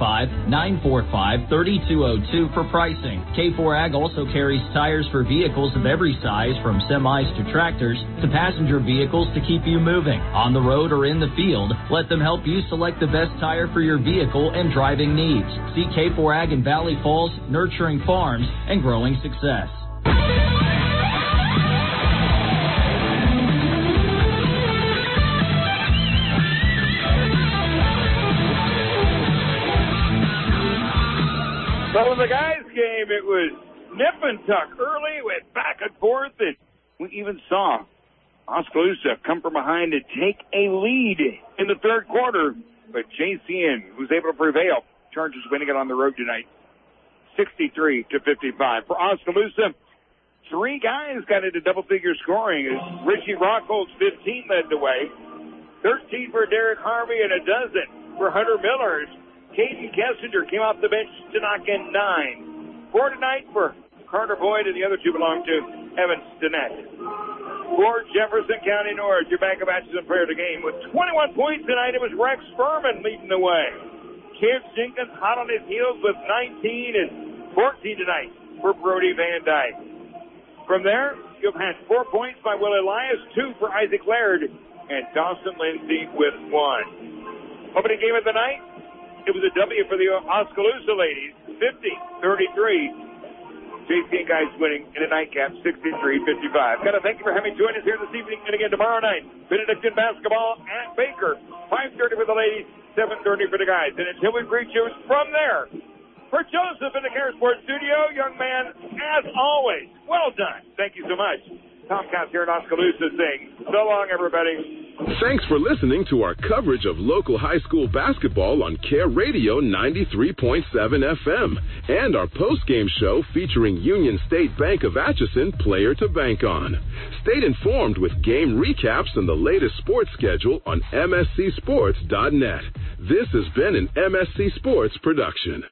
785-945-3202 for pricing. K4 Ag also carries tires for vehicles of every size, from semis to tractors to passenger vehicles to keep you moving. On the road or in the field, let them help you select the best tire for your vehicle and driving needs. See K4 Ag in Valley Falls, nurturing farms and growing success. So in the guys' game, it was nip and tuck early, went back and forth, and we even saw Oskaloosa come from behind and take a lead in the third quarter. But JCN was able to prevail. Chargers winning it on the road tonight, 63-55. For Oskaloosa, 3 guys got into double-figure scoring. Richie Rockhold's 15 led the way, 13 for Derek Harvey, and a dozen for Hunter Miller. Caden Kessinger came off the bench to knock in 9. 4 tonight for Carter Boyd, and the other 2 belong to Evan Stinnett. For Jefferson County North, your Bank of Atchison player of the game. With 21 points tonight, it was Rex Furman leading the way. Kid Jenkins hot on his heels with 19 and 14 tonight for Brody Van Dyke. From there, you've had 4 points by Will Elias, 2 for Isaac Laird, and Dawson Lindsay with 1. Opening game of the night, it was a W for the Oskaloosa ladies, 50-33. JCN guys winning in a nightcap, 63-55. Got to thank you for having joined us here this evening. And again, tomorrow night, Benedictine basketball at Baker, 5:30 for the ladies, 7:30 for the guys. And until we greet you from there, for Joseph in the Care Sports Studio, young man, as always, well done. Thank you so much. Tom Cox here at Oskaloosa saying, so long, everybody. Thanks for listening to our coverage of local high school basketball on Care Radio 93.7 FM and our post-game show featuring Union State Bank of Atchison Player to Bank On. Stay informed with game recaps and the latest sports schedule on MSCSports.net. This has been an MSC Sports production.